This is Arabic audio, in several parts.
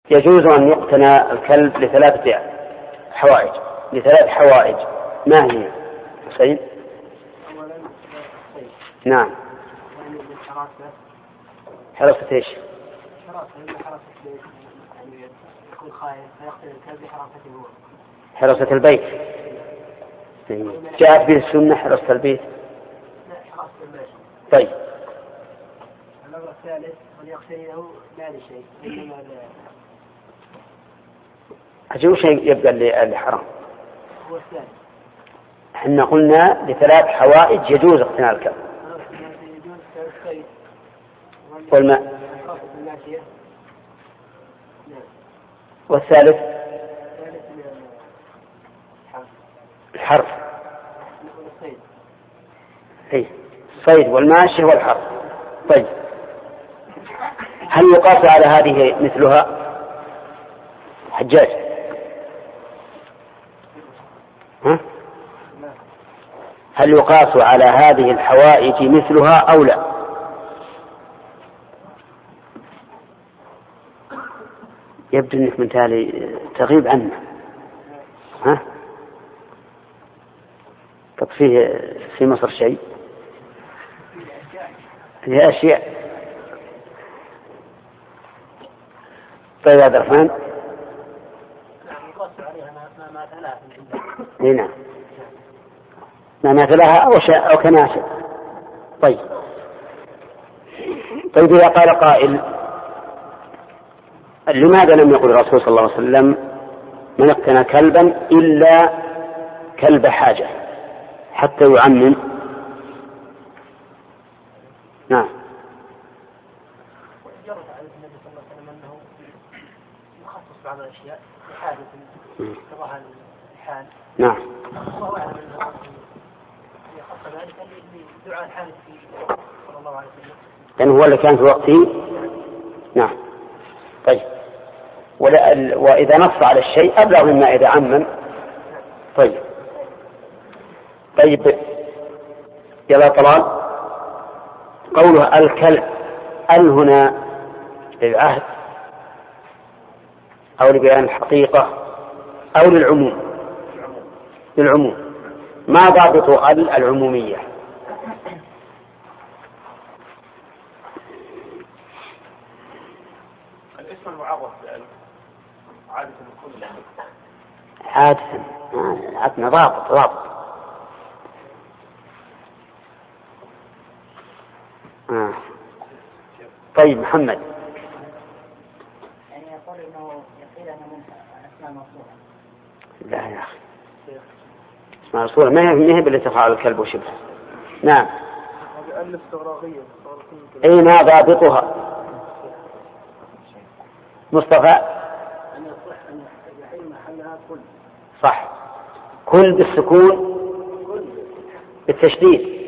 يجوز أن يقتنى الكلب لثلاث حوائج. ما هي حسين؟ نعم. حراسة ايش؟ حراسة البيت. جاءت به السنة حراسة البيت. طيب. الأمر الثالث أن يقتنيه لا لشيء إنما أجل شيء يبقى اللي حرام. هو الثالث. احنا قلنا لثلاث حوائج يجوز اقتناء الكلب. والماء. والثالث الحرف. الصيد والماشي والحرف. طيب، هل يقاس على هذه مثلها؟ حجاج، هل يقاس على هذه الحوائج مثلها أو لا؟ يبدو أنك من تالي تغيب عنا. طب في مصر شيء؟ هي أشياء. طيب عبد الرحمن. نعم، ما مثلها أو كناشئ. طيب إذا قال قائل لماذا لم يقل الرسول صلى الله عليه وسلم من اقتنى كلبا إلا كلب حاجة حتى يعمم؟ نعم. جرت على النبي صلى الله عليه وسلم أنه يخصص بعض الأشياء لحاجة تراها الحال. نعم. الله أعلم أنه يخص ذلك لدعاء الحال صلى الله عليه وسلم. لأنه هو اللي كان في وقته. نعم. طيب، وإذا نص على الشيء أبلغ مما إذا عمم. طيب يا طلال، قوله الكلب هنا للعهد أو لبيان الحقيقة أو للعموم. ما ضابط العمومية؟ الاسم المعرف عادة كل عادة ضابط. طيب محمد. يعني يقول انه يقيل انه من اسماء موصوله. لا يا اخي، اسماء موصوله ما هي بالتي تفعل الكلب وشبهه. نعم. هذه الاستغراقيه. اي ما ضابطها مصطفى؟ ان يصح ان يحل محلها كل. صح، كل بالسكون بالتشديد.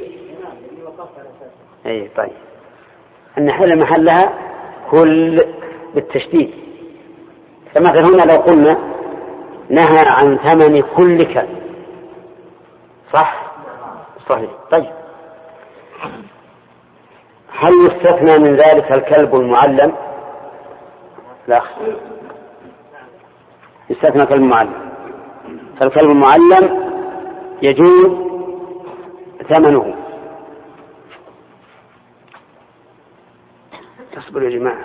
اي طيب، أن نحل محلها كل بالتشديد. فمثلا هنا لو قلنا نهى عن ثمن كل كلب، صح؟ صحيح. طيب، هل يستثنى من ذلك الكلب المعلم؟ لا، يستثنى كلب المعلم. فالكلب المعلم يجوز ثمنه. تصبروا يا جماعة،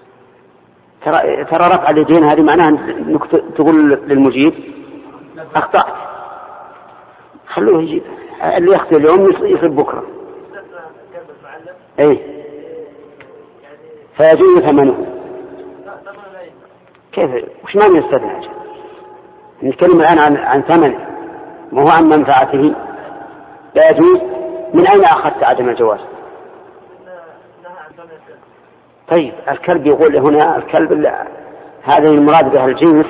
ترى رفع اليدين هذه معناها انك تقول للمجيب اخطأت، خلوه يجيب. اللي يخطئ اليوم يصيب بكرة. اي فيجوز ثمنه. كيف؟ وش معنى يستثنى؟ نتكلم الآن عن ثمنه، ما هو عن منفعته. لا يجوز. من أين أخذت عدم الجواز؟ طيب، الكلب يقول هنا الكلب هذا المراد به الجنس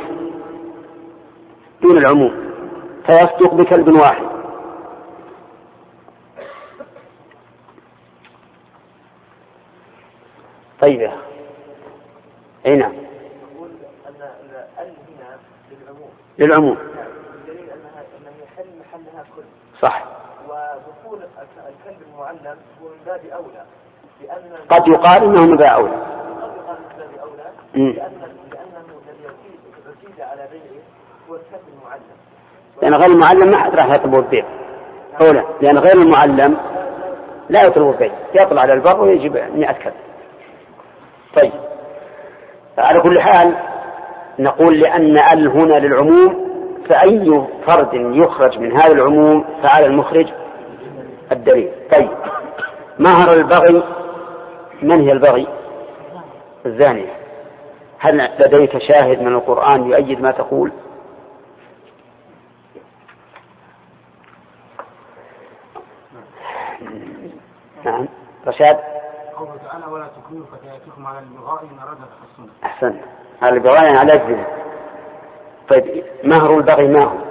دون العموم، فيصدق بكلب واحد. طيب يا أخي. نعم. يقول أن هنا للعموم. الدليل أنه يحل محلها كل. صح. ودخول الكلب المعلم هو من باب أولى، قد يقال إنه من باب أولى. لأنه لأن غير المعلم ما حد راح يطلب البيع أولا، لأن غير المعلم لا يطلب البيع، يطلع على البر ويجيب 100 كلب. طيب على كل حال نقول لأن ال هنا للعموم، فأي فرد يخرج من هذا العموم فعلى المخرج الدليل. طيب مهر البغي، من هي البغي؟ الزانية. هل لديك شاهد من القرآن يؤيد ما تقول؟ نعم رشاد. قوله تعالى ولا تكرهوا فتياتكم على البغاء إن أردنا تحصنا. أحسن، على البغاء على الزنا. طيب مهر البغي ما هو؟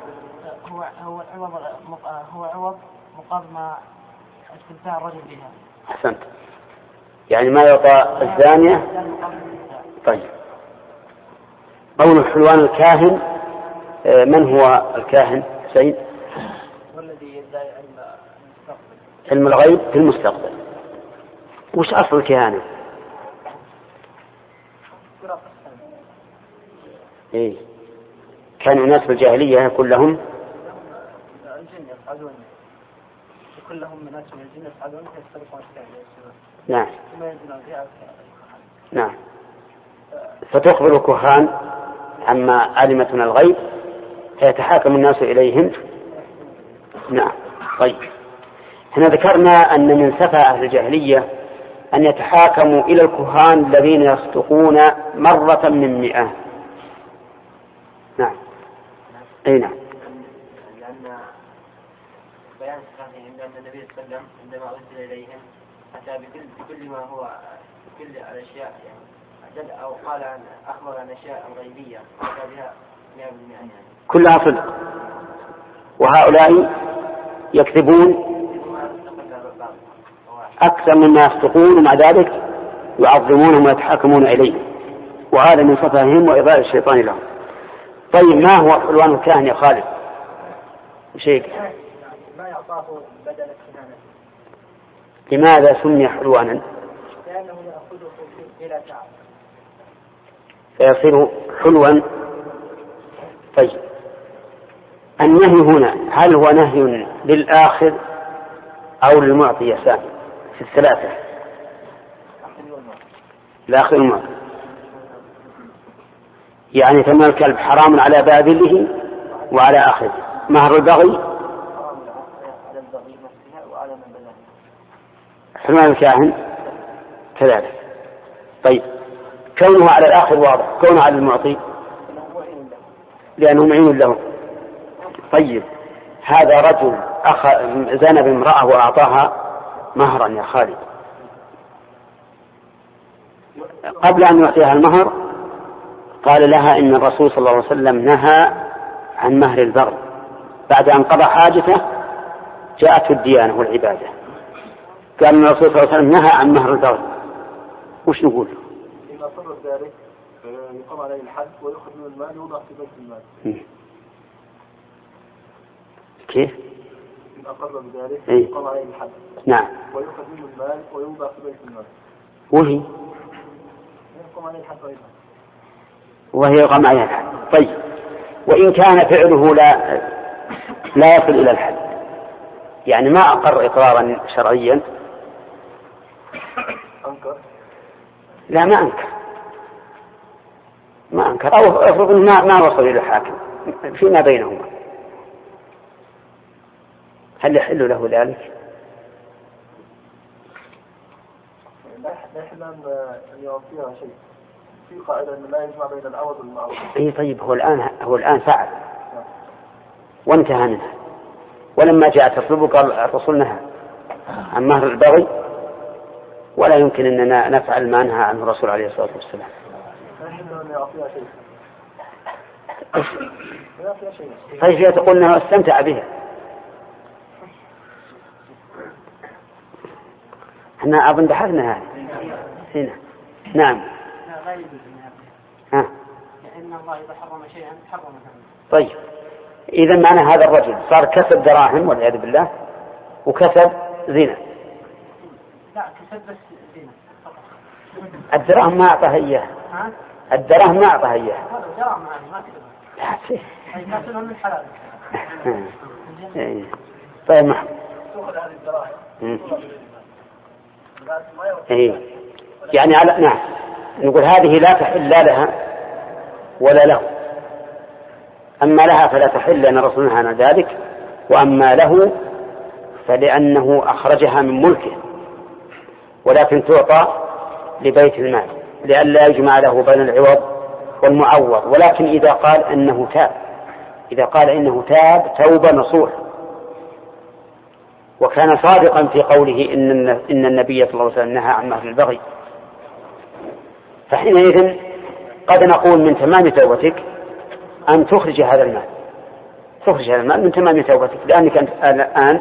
هو عوض مقابل ما استمتاع الرجل بها. أحسنت، يعني ما يعطى الزانية. طيب قول حلوان الكاهن، من هو الكاهن سيد؟ والذي يدعي علم الغيب في المستقبل. وش أصل الكهانة؟ إيه؟ كان الناس في الجاهلية يكون لهم الجن يصعدون، يكون لهم ناس من الجن يصعدون فيسترقون الساعة. نعم. ثم ينزلون فيها. نعم. فتخبر الكهان عما علمت من الغيب فيتحاكم الناس إليهم. نعم. طيب هنا ذكرنا أن من سفه أهل الجاهلية أن يتحاكموا إلى الكهان الذين يصدقون مرة من 100. نعم. أي نعم. لأن بيان صحيح أن النبي صلى الله عليه وسلم عندما أرسل إليهم أتى بكل ما هو كل الأشياء، يعني أو قال عن أخبر عن أشياء غيبية أتى بها 100% يعني. كلها صدق، وهؤلاء يكذبون أكثر مما يصدقون، ومع ذلك يعظمونهم ويتحاكمون إليه، وهذا من سفههم وإضلال الشيطان لهم. طيب ما هو حلوان الكاهن يا خالد؟ شيء ما يعطاه بدل الكهانة. لماذا سمي حلوانا؟ لأنه يأخذه إلى تعب فيصير حلوا. طيب النهي هنا هل هو نهي للآخر أو للمعطي يا سامي؟ في الثلاثة الآخر المعطي، يعني ثمن الكلب حرام على باذله وعلى آخره. مهر البغي حلوان الكاهن كذلك. طيب كونه على الآخر واضح، كونه على المعطي لأنه معين له. طيب هذا رجل زنى بامرأة وأعطاها مهرا يا خالد، قبل أن يعطيها المهر قال لها إن الرسول صلى الله عليه وسلم نهى عن مهر البغي، بعد أن قضى حاجته جاءته الديانة والعبادة، قال إن الرسول صلى الله عليه وسلم نهى عن مهر البغي. وش نقول؟ إن أصر ذلك يقام عليه الحد ويأخذ من المال يوضع في بيت المال. كيف؟ إن أقر بذلك يقام عليه الحد. نعم. ويأخذ منه المال ويوضع في بيت المال. وهي يقام عليه الحد أيضا. وهي يقام عليها الحد. طيب وإن كان فعله لا يصل إلى الحد، يعني ما أقر إقرارا شرعيا، أنكر؟ لا ما أنكر أو أفرض ما وصل إلى الحاكم فيما بينهما، هل يحل له ذلك؟ لا يحل أن يعطيها شيء، في قاعدة أن لا يجمع بين العوض والمعوض. أي طيب هو الآن فعل وانتهى منها، ولما جاء تطلبه قال الرسول نهى عن مهر البغي ولا يمكن أننا نفعل ما نهى عنه الرسول عليه الصلاة والسلام. لا يحل أن يعطيها شيء. طيب هي تقول أنه استمتع بها، احنا أظن بحثنا هنا. نعم. لا يجوز لأن الله إذا حرم شيئا حرمه. طيب إذا معنى هذا الرجل صار كسب دراهم والعياذ بالله وكسب زنا. لا كسب بس زنا. الدراهم ما أعطاها إياه. الدراهم ما أعطاها إياه. من حلال. طيب محمد. يعني على نعم نقول هذه لا تحل لا لها ولا له. أما لها فلا تحل لأن الرسول نهى عن ذلك، وأما له فلأنه أخرجها من ملكه، ولكن تعطى لبيت المال لئلا يجمع له بين العوض والمعوض. ولكن إذا قال إنه تاب توبة نصوح وكان صادقا في قوله إن النبي صلى الله عليه وسلم نهى عن مهر البغي، فحينئذ قد نقول من تمام توبتك أن تخرج هذا المال من تمام توبتك، لأنك أنت الآن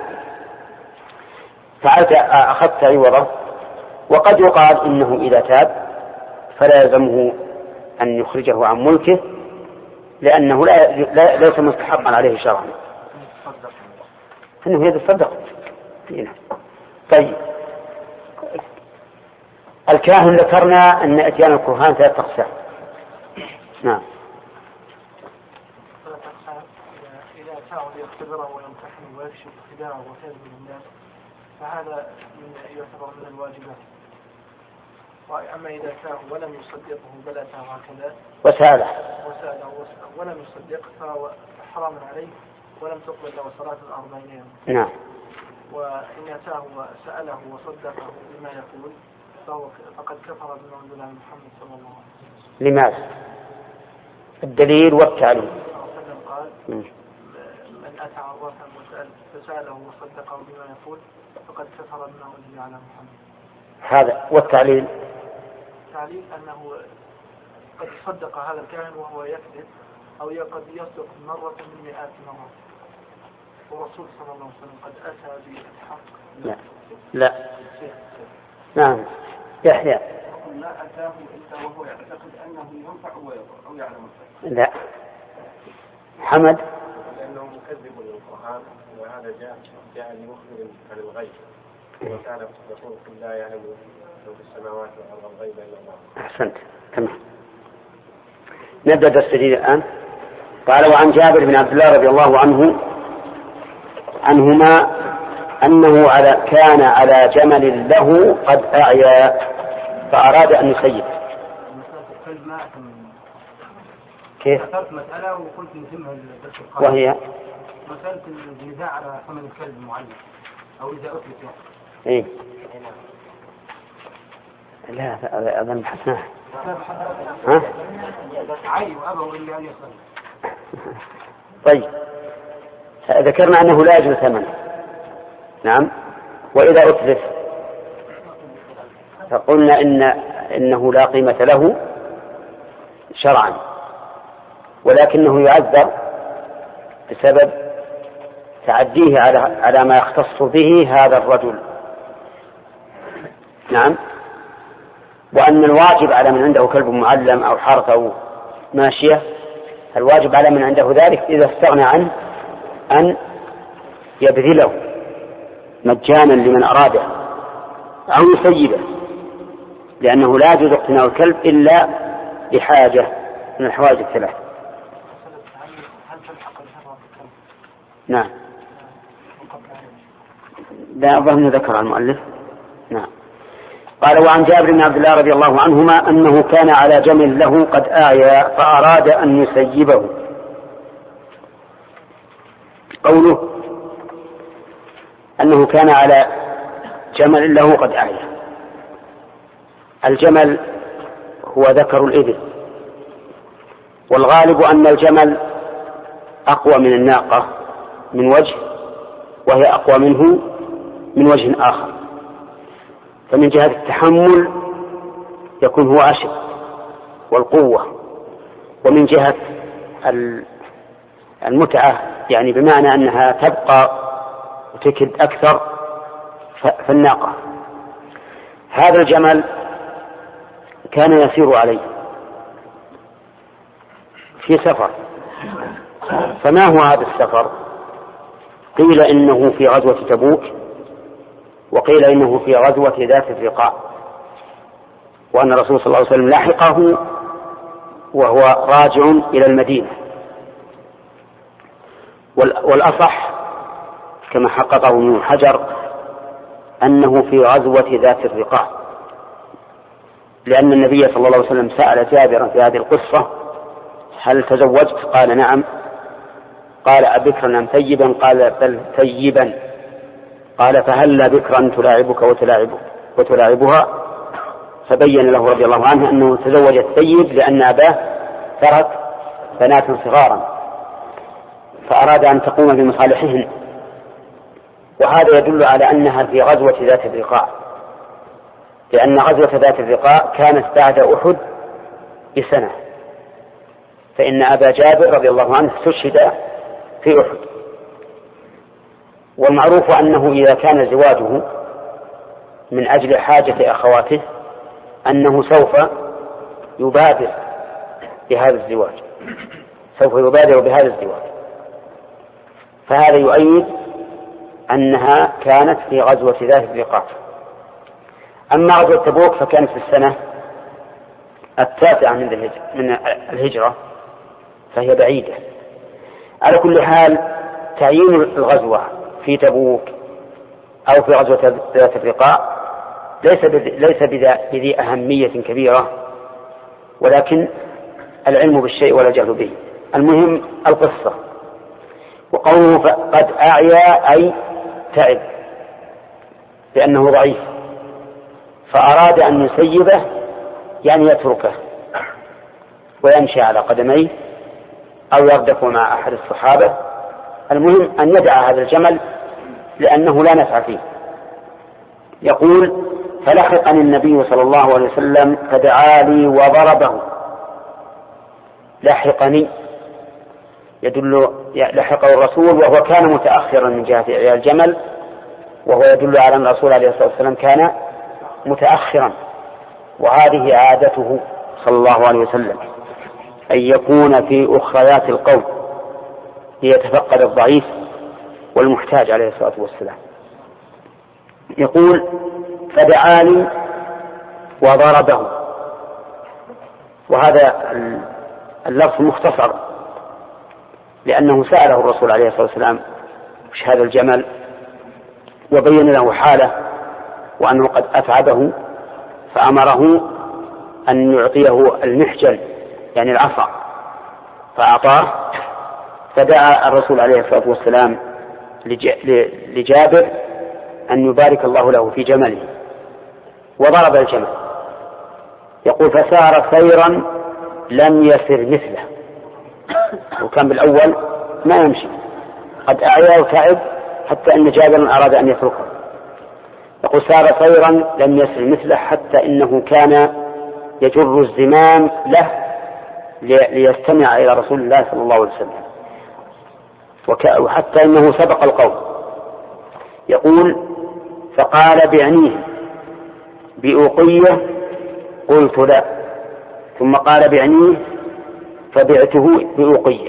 أخذت عوضه. وقد يقال إنه إذا تاب فلا يلزمه أن يخرجه عن ملكه لأنه ليس مستحقا عليه شرعا، أنه يتصدق. طيب الكاهن ذكرنا أن أتيان الكهان 3 أقسام. نعم. إذا سعوا ليختبره ويمتحنه ويكشف خداعه وكذبه للناس فهذا يعتبر من الواجبات. وأما إذا سعوا ولم يصدقه بل أتاه هكذا وسأله ولم يصدق فهو حرام عليه ولم تقبل له صلاة 40 يوما. نعم. وإن أتاه وسأله وصدقه بما يقول فقد كفر بما أنزل على محمد صلى الله عليه وسلم. لماذا؟ الدليل والتعليل. قال من أتى عرافا فسأله وصدقه بما يقول فقد كفر بما أنزل على محمد. هذا والتعليل. التعليل أنه قد صدق هذا الكاهن وهو يكذب أو قد يصدق مرة من 100 مرة، والرسول صلى الله عليه وسلم قد أتى بالحق. لا. نعم. يحيى. لا أتاه إلا وهو يعتقد أنه ينفع أو يعلم. لا. حمد. لأنه مكذب للقرآن وهذا جاء لمخبر عن الغيب وكان يقول قل لا يعلم لو في السماوات والأرض الغيب إلا الله. أحسنت. تمام. نبدأ درس جديد الآن. قال وعن جابر بن عبد الله رضي الله عنهما أنه كان على جمل له قد أعيا فأراد أن يسيب. كيف؟ ذكرت مسألة وقلت نتمها الدرس القادم. وهي مسألة النزاع على ثمن الكلب المعلم أو إذا أثبت يعني. إيه؟ لا أظن بحثناها. ها؟ عي وأبوا إلا أن يصل. طيب ذكرنا أنه لا يجوز ثمنه. نعم. وإذا أتلف فقلنا إنه لا قيمة له شرعا، ولكنه يعذر بسبب تعديه على ما يختص به هذا الرجل. نعم. وأن الواجب على من عنده كلب معلم أو حرث أو ماشية، الواجب على من عنده ذلك إذا استغنى عنه أن يبذله مجانا لمن أراده أو يسيبه، لأنه لا يجوز اقتناء الكلب إلا لحاجة من الحوائج الثلاث. نعم. لا أظن ذكر المؤلف. نعم. قال وعن جابر بن عبد الله رضي الله عنهما أنه كان على جمل له قد أعيا فأراد أن يسيبه. قوله أنه كان على جمل له قد أعيا، الجمل هو ذكر الإبل، والغالب أن الجمل أقوى من الناقة من وجه، وهي أقوى منه من وجه آخر، فمن جهة التحمل يكون هو أشد والقوة، ومن جهة المتعة يعني بمعنى أنها تبقى وتكد أكثر فالناقة. هذا الجمل كان يسير عليه في سفر، فما هو هذا السفر؟ قيل إنه في غزوة تبوك، وقيل إنه في غزوة ذات الرقاع، وأن الرسول صلى الله عليه وسلم لاحقه وهو راجع إلى المدينة والأصح كما حققه ابن حجر أنه في غزوة ذات الرقاع، لأن النبي صلى الله عليه وسلم سأل جابرا في هذه القصة: هل تزوجت؟ قال: نعم. قال: أبكرا أم ثيبا؟ قال: بل ثيبا. قال: فهل بكرا تلاعبك وتلاعبها؟ فبين له رضي الله عنه أنه تزوج الثيب لأن أباه ترك بنات صغارا فأراد أن تقوم بمصالحهن، وهذا يدل على أنها في غزوة ذات الرقاع، لأن غزوة ذات الرقاع كانت بعد أحد بسنة، فإن أبا جابر رضي الله عنه استشهد في أحد. والمعروف أنه إذا كان زواجه من أجل حاجة أخواته أنه سوف يبادر بهذا الزواج، فهذا يؤيد أنها كانت في غزوة ذات الرقاع. أما غزوة تبوك فكانت في السنة 9 من الهجرة، فهي بعيدة. على كل حال تعيين الغزوة في تبوك أو في غزوة ذات الرقاع ليس بذي أهمية كبيرة، ولكن العلم بالشيء ولا جهل به. المهم القصة. وقوله قد أعيا أي تعب لأنه ضعيف، فأراد أن يسيبه يعني يتركه ويمشي على قدميه أو يردف مع أحد الصحابة. المهم أن يدع هذا الجمل لأنه لا نفع فيه. يقول: فلحقني النبي صلى الله عليه وسلم فدعا لي وضربه. لحقني يدل لحقه الرسول وهو كان متأخرا من جهة إعياء الجمل، وهو يدل على أن الرسول عليه الصلاة والسلام كان متأخرا، وهذه عادته صلى الله عليه وسلم أن يكون في أخريات القوم ليتفقد الضعيف والمحتاج عليه الصلاة والسلام. يقول: فدعاني وضربه، وهذا اللفظ مختصر لأنه سأله الرسول عليه الصلاة والسلام وش هذا الجمل، وبين له حاله وأنه قد أتعبه، فأمره أن يعطيه المحجل يعني العصا، فأعطاه. فدعا الرسول عليه الصلاة والسلام لجابر أن يبارك الله له في جمله، وضرب الجمل. يقول: فسار سيرا لم يسر مثله، وكان بالأول ما يمشي، قد أعيا وتعب حتى أن جابر أراد أن يتركه. يقول: سار سيرا لم يسر مثله حتى إنه كان يجر الزمام له ليستمع إلى رسول الله صلى الله عليه وسلم، وحتى إنه سبق القوم. يقول: فقال: بعنيه بأوقية؟ قلت: لا. ثم قال: بعنيه؟ فبعته بأوقية.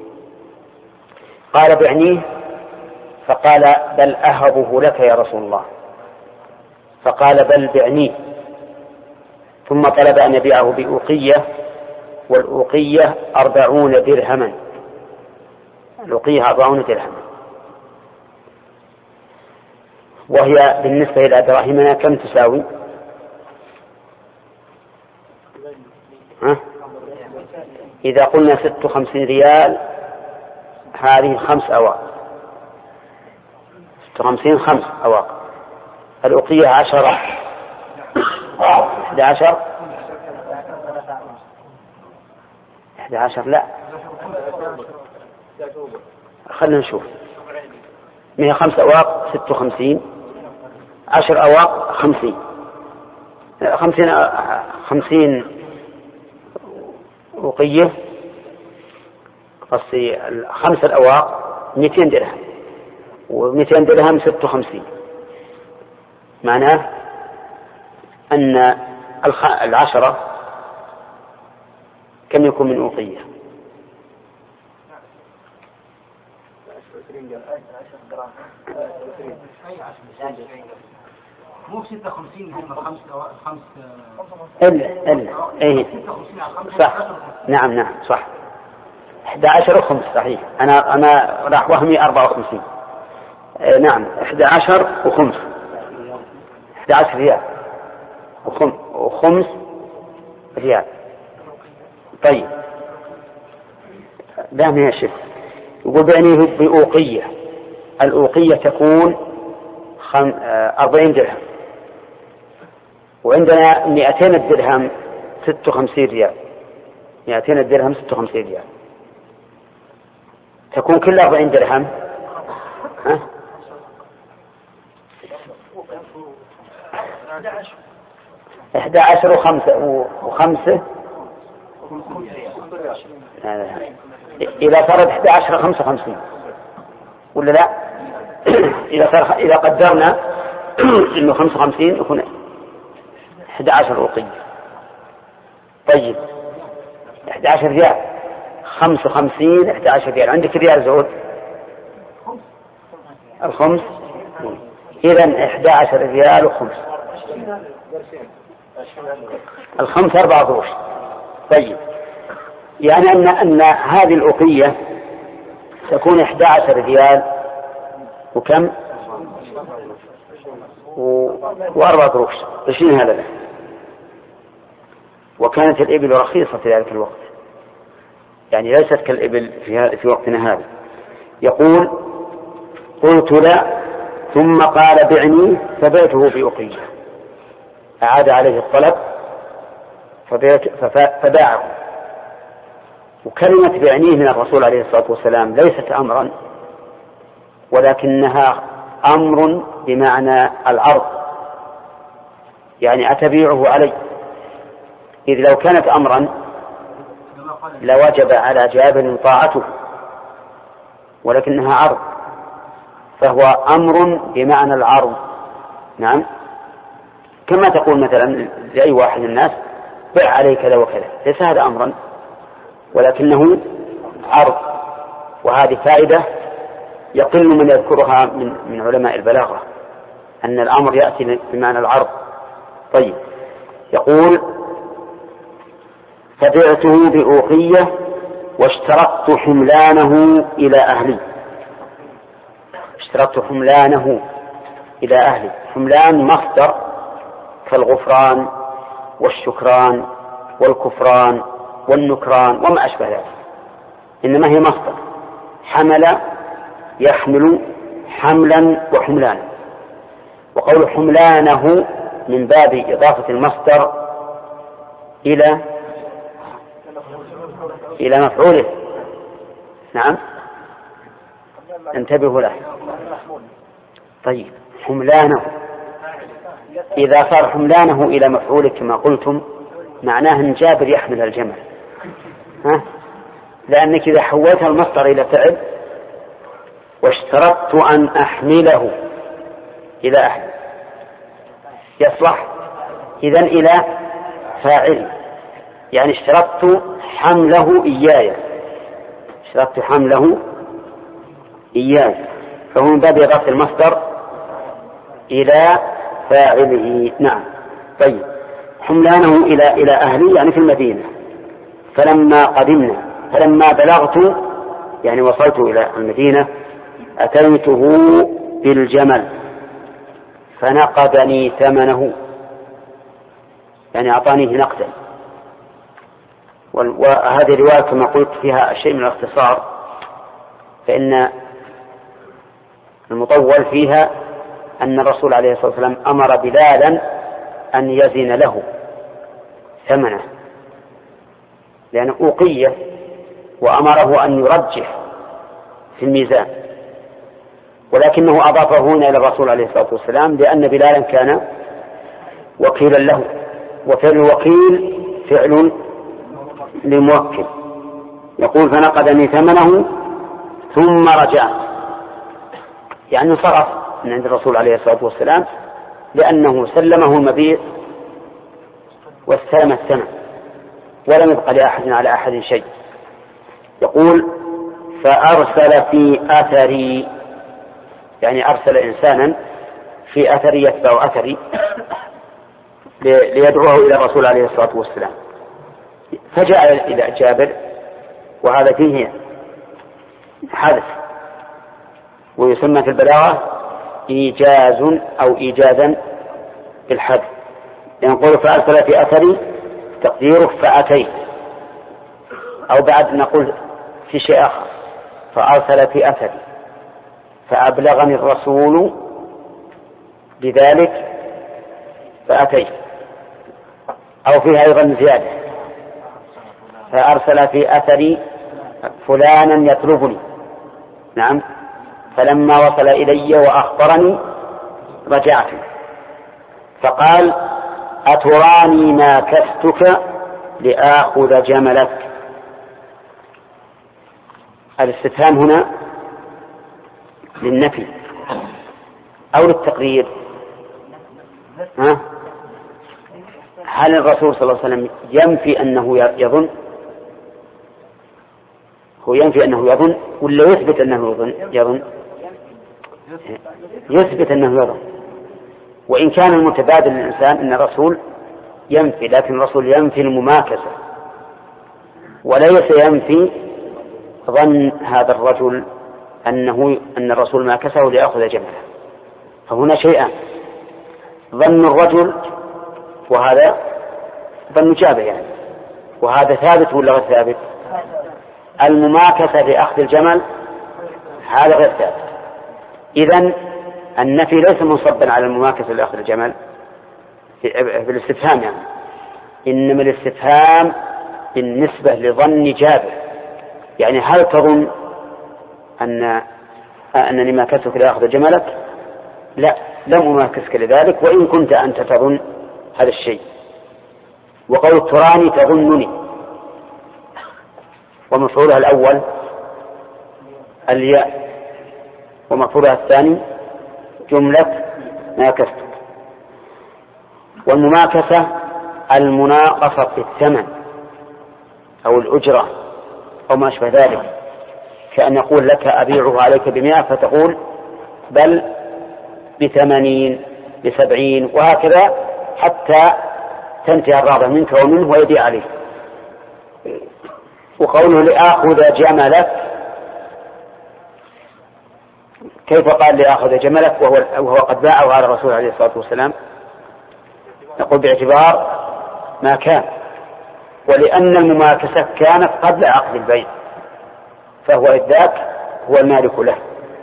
قال: بعنيه؟ فقال: بل أهبه لك يا رسول الله. فقال: بل بعنيه. ثم طلب أن يبيعه بأوقية، والأوقية 40 درهما. الأوقية 40 درهما، وهي بالنسبة إلى دراهمنا كم تساوي؟ إذا قلنا 56 ريال هذه 5 أواق، 56 5 أواق. الأوقية 10 11 لا، خلنا نشوف. 105 أواق 56، 10 أواق 50 أوقية، قصدي 5 الأواق 200 درهم، و200 درهم 56. معناه أن 10 كم يكون من أوقية؟ مو 56 هم 5 إيه صح، نعم صح. 11 وخمس صحيح. أنا راح وهمي 54. نعم 11 وخمس 11 ريال وخمس ريال. طيب دام يا شيخ يقول بعنيه بأوقية. الأوقية تكون 40 درهم، وعندنا 200 الدرهم 56 ريال. 200 الدرهم 56 ريال، تكون كل 40 درهم 11 وخمسة إذا صارت 11 55 ولا لا؟ إذا قدرنا إنه 55 يكون 11 أوقية. طيب 11 ريال 55 11 ريال. عندك ريال زود الخمس، إذن 11 ريال وخمس. الخمس 4 قروش. طيب يعني أن هذه الأوقية تكون 11 ريال وكم و4 قروش 20 هذا. وكانت الإبل رخيصة في ذلك الوقت، يعني ليست كالإبل في وقتنا هذا. يقول قلت لا، ثم قال بعني فبعته بأوقية. أعاد عليه الطلب فباعه. وكلمة بعنيه من الرسول عليه الصلاة والسلام ليست أمرا، ولكنها أمر بمعنى العرض، يعني أتبيعه علي. إذ لو كانت أمرا لوجب على جابر طاعته، ولكنها عرض، فهو أمر بمعنى العرض. نعم، كما تقول مثلا لأي واحد من الناس بع عليه كذا وكذا، ليس هذا أمرا ولكنه عرض. وهذه فائدة يقل من يذكرها من علماء البلاغة، أن الأمر يأتي بمعنى العرض. طيب يقول فبعته بأوقية واشترطت حملانه إلى أهلي. اشترطت حملانه إلى أهلي. حملان مصدر كالغفران والشكران والكفران والنكران وما أشبه ذلك، إنما هي مصدر. حمل يحمل حملا وحملانا. وقول حملانه من باب إضافة المصدر إلى مفعوله. نعم انتبهوا له. طيب حملانه إذا صار حملانه إلى مفعوله كما قلتم معناه أن جابر يحمل الجمل، لأنك إذا حولتها المصدر إلى فعل واشترطت أن أحمله إلى أهل يصلح إذن إلى فاعل، يعني اشترطت حمله إياي. اشترطت حمله إياي، فهو من باب إضافة المصدر إلى فاعله. نعم. طيب حملانه إلى أهلي يعني في المدينة. فلما بلغت يعني وصلت إلى المدينة أتيته بالجمل فنقدني ثمنه، يعني أعطانيه نقدا. وهذه رواية كما قلت فيها شيء من الاختصار، فإن المطول فيها أن الرسول عليه الصلاة والسلام أمر بلالا أن يزن له ثمنه لأنه أوقية، وأمره أن يرجح في الميزان، ولكنه أضافه هنا إلى الرسول عليه الصلاة والسلام لأن بلالا كان وكيلا له، وفعل الوكيل فعل للموكل. يقول فنقدني ثمنه ثم رجعت، يعني انصرف من عند الرسول عليه الصلاة والسلام لأنه سلمه المبيع واستلم الثمن ولم يبق لأحد على أحد شيء. يقول فأرسل في أثري، يعني أرسل إنسانا في أثري يتبع أثري ليدعوه إلى الرسول عليه الصلاة والسلام. فجاء إلى جابر وهذا فيه حدث، ويسمى في البلاغة إيجاز أو إيجازا بالحدث. ينقول فأرسل في أثري تقديره فأتيت، أو بعد نقول في شيء آخر فأرسل في أثري فأبلغني الرسول بذلك فأتيت، أو فيها أيضا زيادة فأرسل في أثري فلانا يطلبني، نعم، فلما وصل إلي وأخبرني رجعت فقال أتراني ناكستك لآخذ جملك. الاستفهام هنا للنفي أو للتقرير؟ هل الرسول صلى الله عليه وسلم ينفي أنه يظن؟ هو ينفي أنه يظن ولا يثبت أنه يظن؟ يثبت أنه يظن. وإن كان المتبادل للإنسان أن الرسول ينفي، لكن الرسول ينفي المماكسة وليس ينفي ظن هذا الرجل أن الرسول ماكسه ليأخذ جمله. فهنا شيئان: ظن الرجل وهذا ظن جابر يعني، وهذا ثابت ولا غير ثابت؟ المماكسة لأخذ الجمل هذا غير ثابت. إذن النفي ليس منصبا على المماكسة لأخذ الجمل في الاستفهام يعني، إنما الاستفهام بالنسبة لظن جابر، يعني هل تظن أنني ماكستك لأخذ جملك؟ لا، لم أماكسك لذلك، وإن كنت أنت تظن هذا الشيء. وقول تراني تظنني، ومفعولها الأول الياء، ومفعولها الثاني جملة ماكستك. والمماكسة المناقصة في الثمن أو الأجرة أو ما أشبه ذلك، كأن يقول لك أبيعه عليك ب100 فتقول بل ب80 ب70 وهكذا حتى تنتهي الرغبة منك ومنه ويبيع عليه. وقوله لآخذ جملك، كيف قال لآخذ جملك وهو قد باعه على الرسول عليه الصلاة والسلام؟ نقول باعتبار ما كان، ولأن المماكسة كانت قبل عقد البيع، فهو إذ ذاك هو المالك له.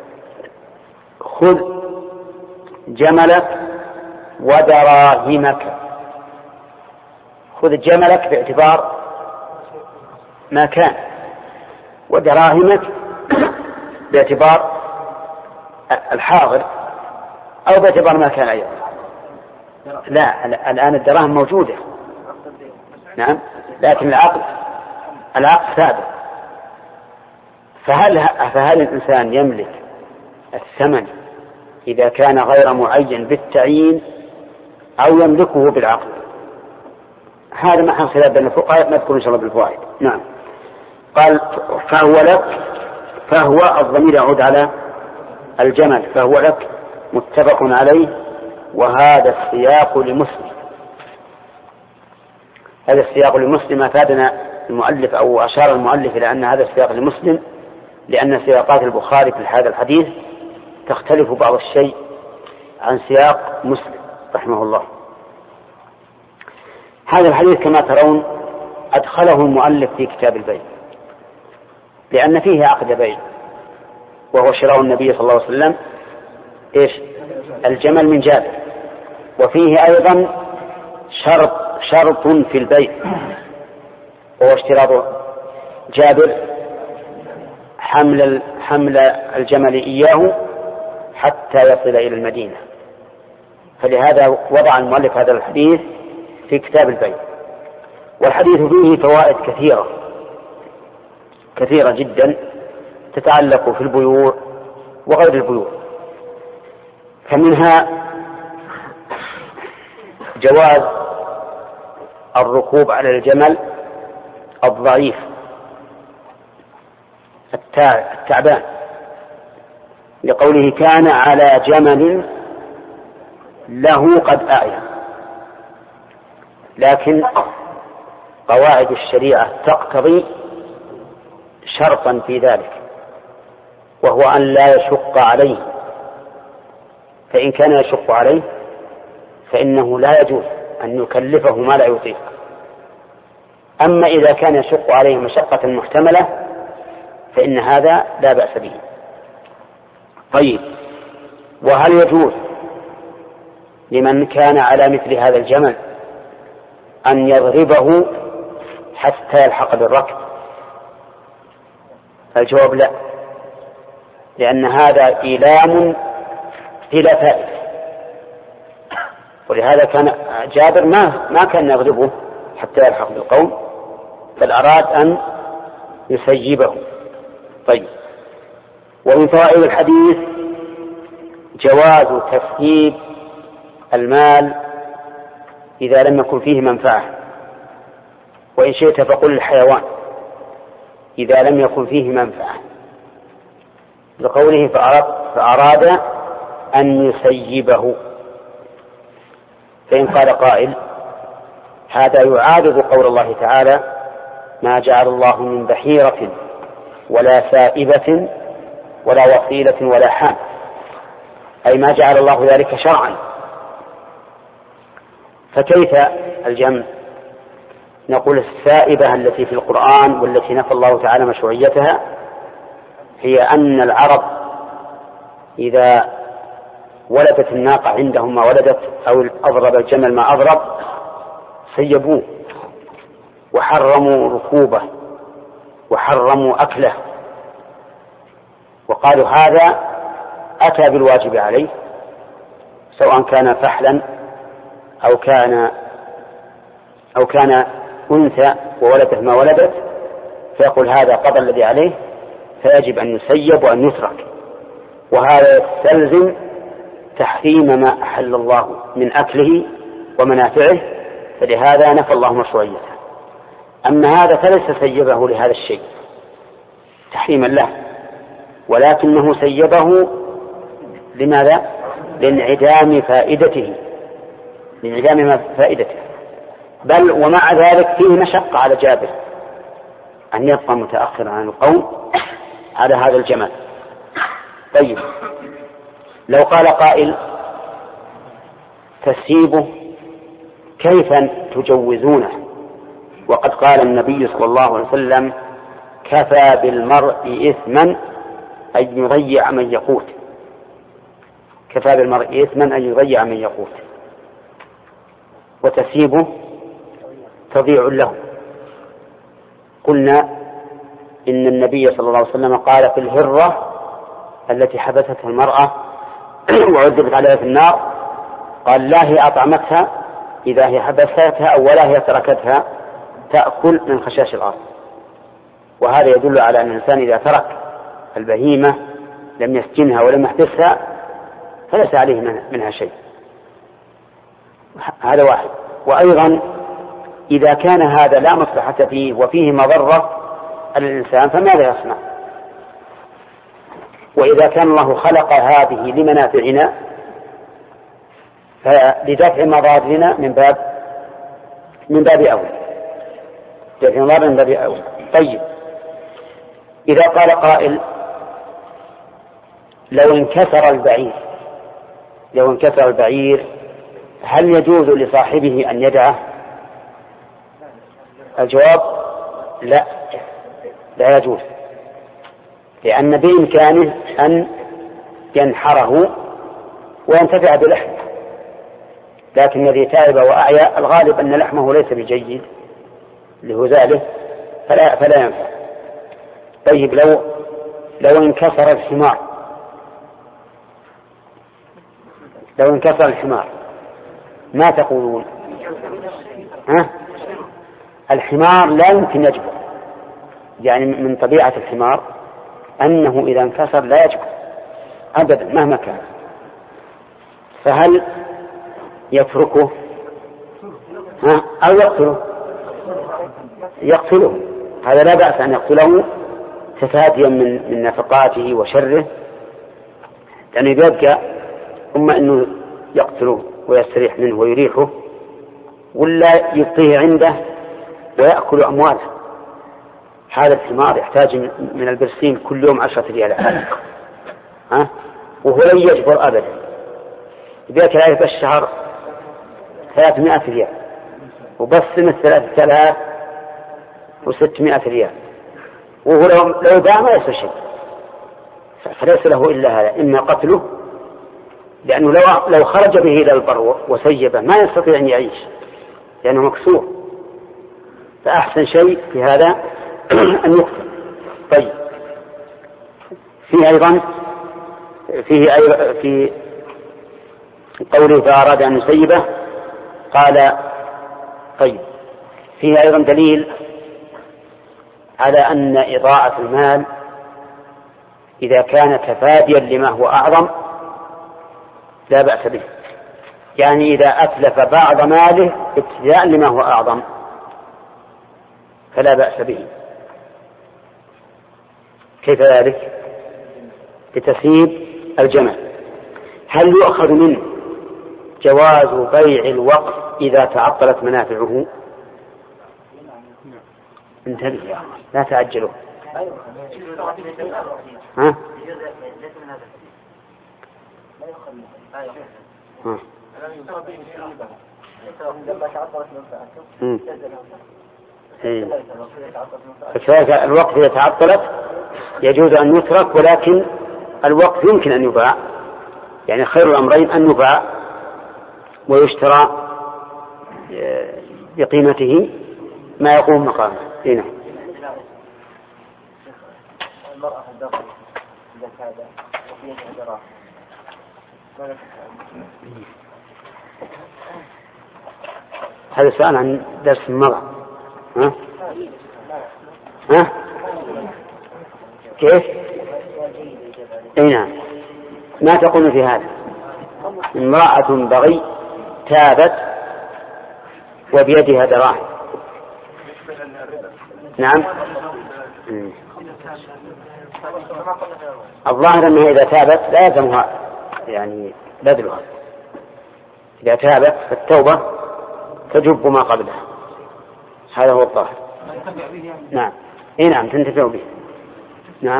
خذ جملك ودراهمك، خذ جملك باعتبار ما كان، ودراهمك باعتبار الحاضر أو باعتبار ما كان أيضا. لا، الآن الدراهم موجودة، نعم، لكن العقد ثابت. فهل الإنسان يملك الثمن إذا كان غير معين بالتعيين أو يملكه بالعقد؟ هذا ما حصل بين الفقهاء، نذكر إن شاء الله بالفوائد. نعم. قال فهو لك، فهو الضمير يعود على الجمل، فهو لك متفق عليه، وهذا السياق لمسلم. هذا السياق لمسلم أفادنا المؤلف أو أشار المؤلف إلى أن هذا السياق لمسلم، لأن سياقات البخاري في هذا الحديث تختلف بعض الشيء عن سياق مسلم رحمه الله. هذا الحديث كما ترون أدخله المؤلف في كتاب البيع، لأن فيه عقد بيع وهو شراء النبي صلى الله عليه وسلم الجمل من جابر، وفيه أيضا شرط في البيع وهو اشتراط جابر حمل الجمل إياه حتى يصل إلى المدينة، فلهذا وضع المؤلف هذا الحديث في كتاب البيع. والحديث فيه فوائد كثيرة جدا تتعلق في البيوع وغير البيوع، فمنها جواز الركوب على الجمل الضعيف التعبان، لقوله كان على جمل له قد أعيا. لكن قواعد الشريعة تقتضي شرطا في ذلك، وهو أن لا يشق عليه، فإن كان يشق عليه فإنه لا يجوز أن يكلفه ما لا يطيق. أما إذا كان يشق عليه مشقة محتملة فإن هذا لا بأس به. طيب، وهل يجوز لمن كان على مثل هذا الجمل أن يضربه حتى يلحق بالركب؟ الجواب لا، لأن هذا إيلام بلا فائدة، ولهذا كان جابر ما كان يضربه حتى يلحق بالقوم، بل أراد أن يسيبه. طيب، ومن فوائد الحديث جواز تسييب المال إذا لم يكن فيه منفعة، وإن شئت فقل الحيوان إذا لم يكن فيه منفعة، لقوله فأراد أن يسيبه. فإن قال قائل هذا يعارض قول الله تعالى ما جعل الله من بحيرة ولا سائبة ولا وصيلة ولا حام، أي ما جعل الله ذلك شرعا، فكيف الجمع؟ نقول السائبة التي في القرآن والتي نفى الله تعالى مشروعيتها هي أن العرب إذا ولدت الناقة عندهم ما ولدت أو أضرب الجمل ما أضرب سيبوه وحرموا ركوبه وحرموا أكله، وقالوا هذا أتى بالواجب عليه، سواء كان فحلا أو كان أنثى وولدت ما ولدت، فيقول هذا قضى الذي عليه فيجب أن يسيب وأن يترك، وهذا يستلزم تحريم ما أحل الله من أكله ومنافعه، فلهذا نفى الله مشروعيته. أما هذا فليس سيبه لهذا الشيء تحريما له، ولكنه سيبه لماذا؟ لانعدام فائدته، بل ومع ذلك فيه مشقة على جابر أن يبقى متأخرا عن القوم على هذا الجمل. طيب، لو قال قائل تسيبه كيف تجوزونه وقد قال النبي صلى الله عليه وسلم كفى بالمرء إثما أن يضيع من يقوت، كفى بالمرء إثما أن يضيع من يقوت، وتسيبه تضيع له. قلنا إن النبي صلى الله عليه وسلم قال في الهرة التي حبستها المرأة وعذبت عليها في النار، قال لا هي أطعمتها إذا هي حبستها أو ولا هي تركتها تأكل من خشاش الأرض. وهذا يدل على أن الإنسان إذا ترك البهيمة لم يسجنها ولم يحبسها فليس عليه منها شيء. هذا واحد. وأيضا إذا كان هذا لا مصلحة فيه وفيه مضرة على الإنسان فماذا يصنع؟ وإذا كان الله خلق هذه لمنافعنا فلدفع مضارنا من باب أول، دفع مضار من باب أول. طيب، إذا قال قائل لو انكسر البعير هل يجوز لصاحبه أن يدعه؟ الجواب لا يجوز، لأن بإمكانه أن ينحره وينتفع بلحمه، لكن الذي تعب وأعيا الغالب أن لحمه ليس بجيد لهزاله فلا ينفع. طيب، لو انكسر الحمار ما تقولون؟ الحمار لا يمكن يجبر، يعني من طبيعة الحمار أنه إذا انكسر لا يجبر أبدا مهما كان، فهل يتركه أو يقتله؟ هذا لا بأس أن يقتله تفاديا من نفقاته وشره، لأنه يبقى أما أنه يقتله ويستريح منه ويريحه، ولا يبقيه عنده ويأكل أمواله. هذا الثمار يحتاج من البرسيم كل يوم 10 ريالات، وهو لن يجبر أبدا، يبيك عليه بالشهر 300 ريال، وبس من 3600 ريال، وهو لو باع ما يسوى شيء، فليس له إلا هذا، إما قتله، لأنه لو خرج به إلى البر وسيبه ما يستطيع أن يعيش لأنه مكسور، فأحسن شيء في هذا أن يقتل. طيب، فيه في قوله فأراد أن يسيبه قال طيب، فيه أيضا دليل على أن إضاعة المال إذا كان تفاديا لما هو أعظم لا بأس به، يعني إذا أتلف بعض ماله ابتداء لما هو أعظم فلا بأس به. كيف ذلك؟ لتسيب الجمل. هل يؤخذ منه جواز بيع الوقف إذا تعطلت منافعه؟ انتبه يا أخي لا تعجلوا. ها؟ فكذلك الوقف إذا تعطلت يجوز أن يترك، ولكن الوقف يمكن أن يباع، يعني خير الأمرين أن يباع ويشترى بقيمته ما يقوم مقامه. هنا المرأة الدخل إذا كاد وفيها دراهم هذا سؤال عن درس المرأة. ها؟ كيف؟ نعم. ما تقول في هذا؟ امرأة بغي تابت وبيدها دراهم. نعم. الظاهر أنها إذا تابت لا يلزمها يعني بذلها، إذا تابت فالتوبة تجب ما قبلها، هذا هو الظاهر. نعم. نعم تنتفع به. نعم.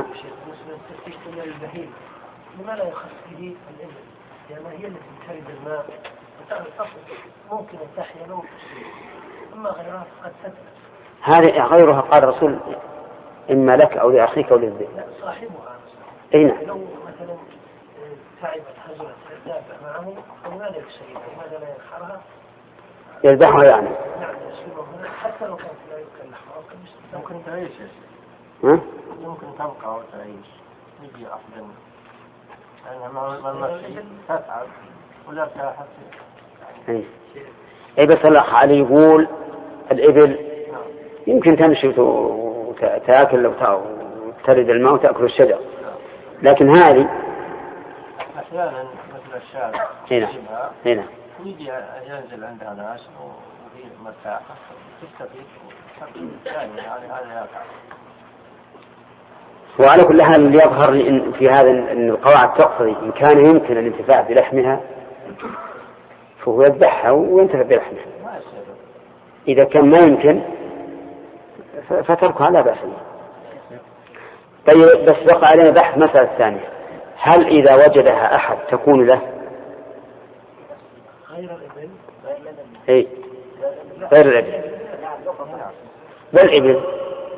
لما لا يخص به الإبل لأن هي التي ترد الماء ممكن أن تحيا له، أما غيرها فقد ستر. هذه غيرها قال الرسول إما لك أو لأخيك أو للذئب. لا صاحبها. نعم. لو مثلا تعبت هجرت تدافع معه فلماذا يكسرها؟ لماذا لا ينحرها؟ يذبحها يعني. نعم يسلمها حتى لو كانت لا يمكن لحمها ممكن تعيش. ممكن تبقى وتعيش يجي أفضل، لأنها ما المشي تتعب ولا تحس. أي بس الأخ علي يقول الإبل يمكن تمشي وتأكل وترد الماء وتأكل الشجر، لكن هذه أحيانا مثل الشارع هنا يجي ينزل عندها ناس وهي مرتاحة تستفيد يعني هذا يقع. وعلى كل حال اللي يظهر في هذا أن القواعد تقتضي إن كان يمكن الانتفاع بلحمها فهو يذبحها وينتفع بلحمها، إذا كان ما يمكن فتركها لا بأس. طيب بس بقى علينا بحث مسألة الثانية، هل إذا وجدها أحد تكون له؟ غير الإبل والإبل.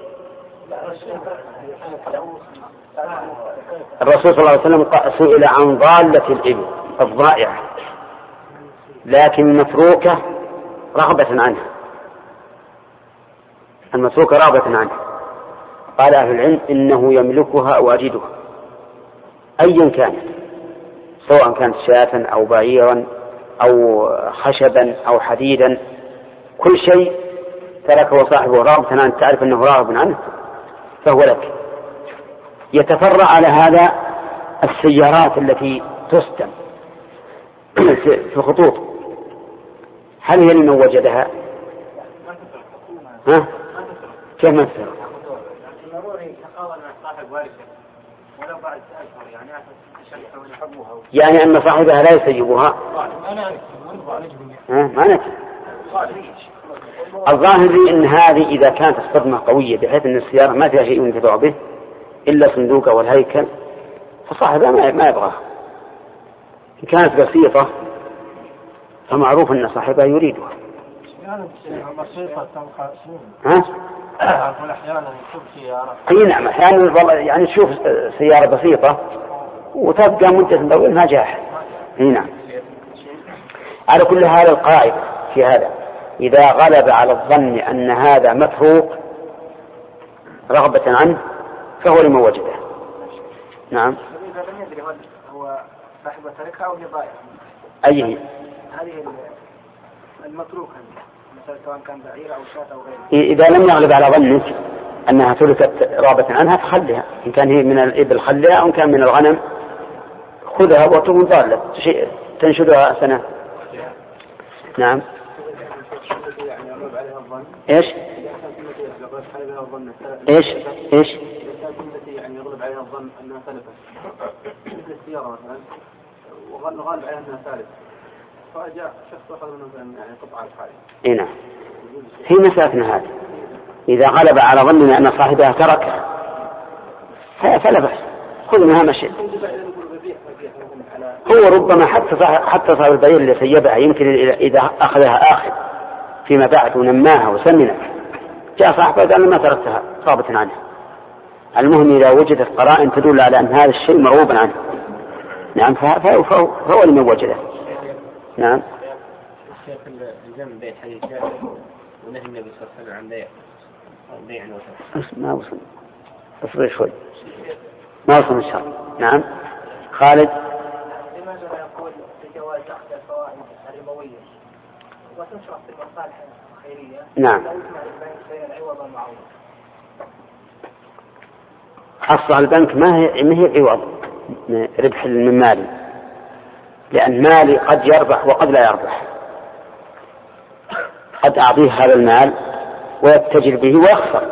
الرسول صلى الله عليه وسلم سئل عن ضالة الإبل الضائعة لكن المتروكة رغبة عنها، المتروكة رغبة عنها، قال أهل العلم إنه يملكها أو أجدها أيا كانت، سواء كانت شاة أو بعيرا أو خشبا أو حديدا، كل شيء تركه صاحبه رغبة عنه تعرف أنه راغب عنه فهو لك. يتفرع على هذا السيارات التي تستم في خطوط، هل هي لمن وجدها؟ ها؟ كيف ما تفرق؟ يعني أن صاحبها لا يسيبها؟ ما نتي. الظاهر لي أن هذه إذا كانت الصدمة قوية بحيث أن السيارة ما فيها شيء ينتفع به إلا صندوق أو الهيكل فصاحبها ما يبغاه. إن كانت بسيطة فمعروف أن صاحبها يريدها. أي نعم أحيانا يعني تشوف سيارة بسيطة وتبقى مدة طويلة ما جاح. أي نعم. على كل حال القائد في هذا إذا غلب على الظن أن هذا متروك رغبة عنه فهو لمن وجده. نعم. إذا لم يدري هو صاحب تركها أو هي ضائعة. أيه؟ هذه المتروكة مثلا سواء كان بعير أو شاة أو غيره. إذا لم يغلب على ظنك أنها تركت رغبة عنها فخلها، إن كان هي من الإبل خلها أو إن كان من الغنم خذها وتكون ضالة تنشدها سنة. نعم. إيش؟ إيش؟ إيش؟ يعني يغلب عليها الظن أنها سلفت مثل السيارة مثلا وغالب عليها أنها سالفة فجاء شخص أخذ منه يعني قطعة الحالي. إيه نعم. هي مسألتنا هذه إذا غلب على ظننا أن صاحبها تركها فلا بأس خذ منها مشي. هو ربما حتى صاحب البعير اللي سيبها يمكن إذا أخذها آخر فيما بعد ونماها وسمنت جاء صاحبها قال ما تركتها صابت عنها. المهم إذا وجدت قرائن تدل على أن هذا الشيء مرغوب عنه. نعم فهو لمن وجده. نعم. الشيخ الجمع بين حديث جابر ونهي النبي صلى الله عليه وسلم عن بيع وشراء. ما وصل اصبر شوي ما وصل إن شاء الله. نعم. خالد. لماذا لا يقول بجواز أخذ الفوائد الربوية وتشرح في المصالح الخيرية؟ نعم. لا يجمع البنك بين العوض والمعوض. أصل البنك ما هي عوض ربح من مالي لأن مالي قد يربح وقد لا يربح. قد أعطيه هذا المال ويتجر به ويخسر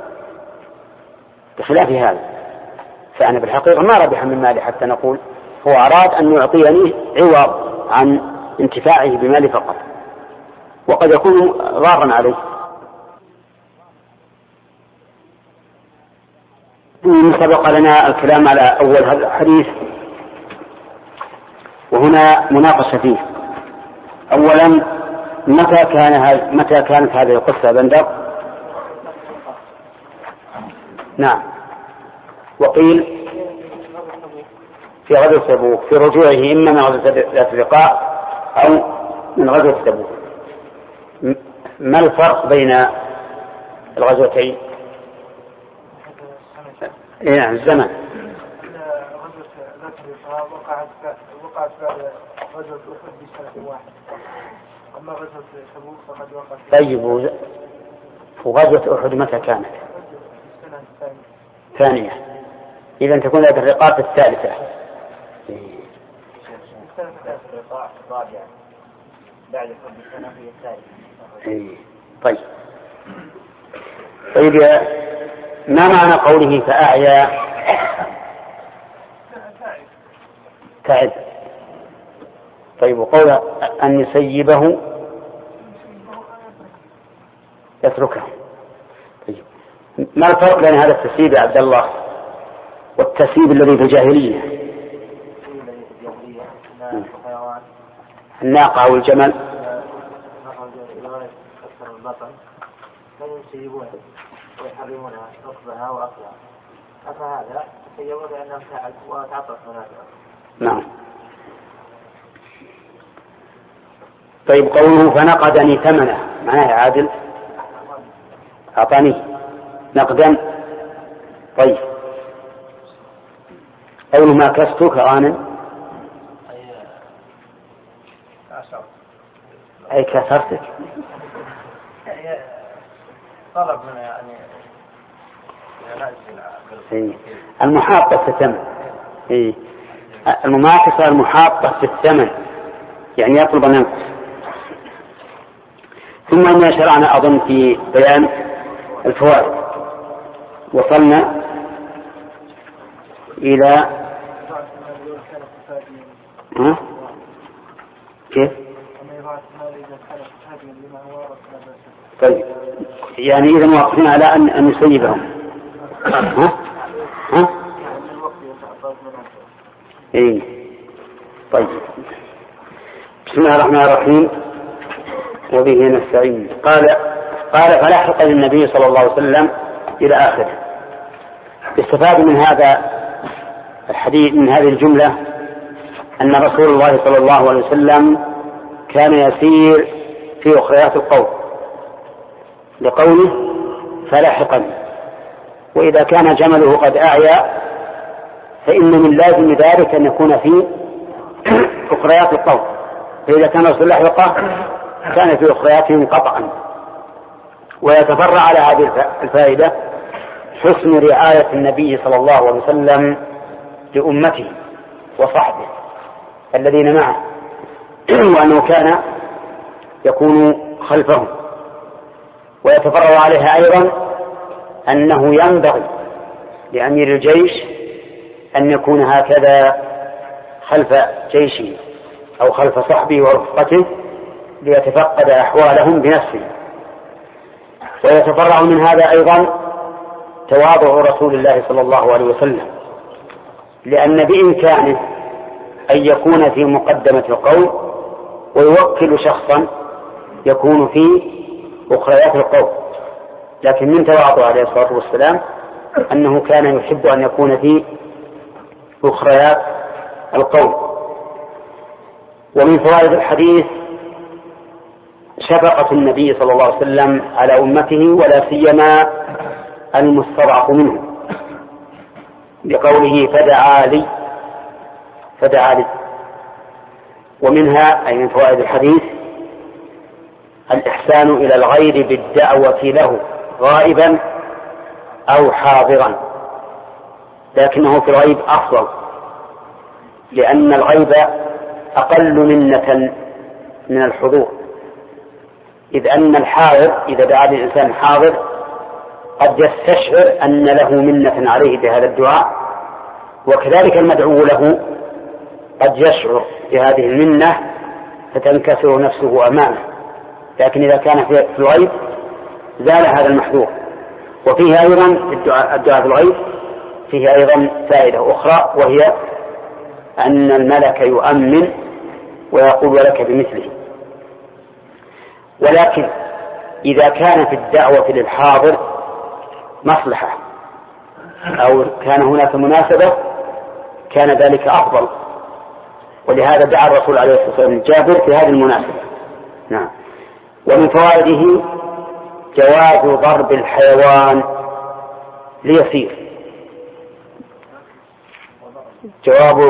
بخلاف هذا. فأنا بالحقيقة ما ربح من مالي حتى نقول هو أراد أن يعطيني عوض عن انتفاعه بمالي فقط وقد يكون ضارا عليه. سبق لنا الكلام على أول هذا الحديث وهنا مناقشة فيه. أولا متى كانت هذه القصة بندر؟ نعم. وقيل في غزوة تبوك في رجوعه إما من غزوة الأفرقاء أو من غزوة تبوك. ما الفرق بين الغزوتين؟ إيه الزمن. غزوة الأفرقاء وقعت بعد غزوة أحد بسنة واحدة. أما غزوة تبوك فقد وقعت. طيب وغزوة أحد متى كانت؟ السنة ثانية. إذا تكون هذه الرقاة الثالثة. السنة الرابعة بعد كل سنة هي الثالثة. طيب ما معنى قوله فأعيا تعب؟ طيب وقول أن يسيبه يتركه. طيب ما الفرق بين هذا التسييب يا عبد الله والتسييب الذي في الجاهلية؟ الناقة أو الجمل يسيبونها ويحرمونها ركبها وأكلها. فهذا يسيبون لأنهم وتعطف منافعه. نعم. طيب قوله فنقدني ثمنه معناه عادل أعطاني نقدا. طيب قوله ما كستك غانا أي كسرتك. طلب من يعني المحاطة في الثمن. المماكسة المحاطة في الثمن يعني يطلب أن ينقص. ثم أن شرعنا أظن في بيان الفوائد وصلنا إلى كيف؟ طيب يعني إذا موافقين على أن يسيبهم. ها؟ إيه. طيب بسم الله الرحمن الرحيم وبه نستعين. قال فلحق النبي صلى الله عليه وسلم إلى آخره. استفاد من هذا الحديث من هذه الجملة أن رسول الله صلى الله عليه وسلم كان يسير في أخريات القوم لقوله فلحقني، وإذا كان جمله قد أعيا فإن من لازم ذلك أن يكون في أخريات القوم، فإذا كان رسول الله لحقه كان في أخرياتهم قطعا. ويتفرع على هذه الفائدة حسن رعاية النبي صلى الله عليه وسلم لأمته وصحبه الذين معه، وأنه كان يكون خلفهم. ويتفرع عليها أيضا أنه ينبغي لأمير الجيش أن يكون هكذا خلف جيشه أو خلف صحبه ورفقته ليتفقد أحوالهم بنفسه. ويتفرع من هذا أيضا تواضع رسول الله صلى الله عليه وسلم، لأن بإمكانه أن يكون في مقدمة القوم ويوكل شخصا يكون في أخريات القوم، لكن من تواضع عليه الصلاة والسلام أنه كان يحب أن يكون في أخريات القوم. ومن فوائد الحديث شفقة النبي صلى الله عليه وسلم على أمته ولا سيما المستضعف منهم، بقوله فدعا لي. ومنها أي من فوائد الحديث الإحسان إلى الغير بالدعوة له غائبا أو حاضرا، لكنه في الغيب أفضل، لأن الغيب أقل منة من الحضور، إذ أن الحاضر إذا دعا للإنسان حاضر قد يستشعر أن له منة عليه بهذا الدعاء، وكذلك المدعو له قد يشعر بهذه المنة فتنكسر نفسه أمامه. لكن إذا كان في الغيب زال هذا المحذور. وفيه أيضا الدعاء في الغيب فيه أيضا فائدة أخرى، وهي أن الملك يؤمن ويقول لك بمثله. ولكن إذا كان في الدعوة للحاضر مصلحة أو كان هناك مناسبة كان ذلك أفضل، ولهذا دعا الرسول عليه الصلاة والسلام جابر في هذه المناسبة. نعم. ومن فوائده جواز ضرب الحيوان ليسير. جواز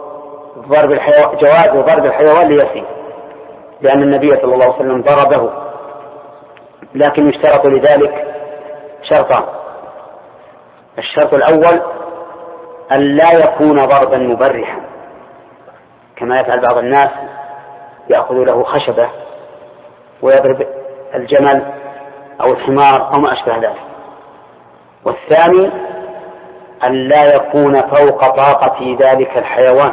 ضرب الحيوان ليسير، لأن النبي صلى الله عليه وسلم ضربه، لكن يشترط لذلك شرطان. الشرط الأول أن لا يكون ضربا مبرحا كما يفعل بعض الناس، يأخذ له خشبة ويضرب الجمل أو الحمار أو ما أشبه ذلك. والثاني أن لا يكون فوق طاقة ذلك الحيوان،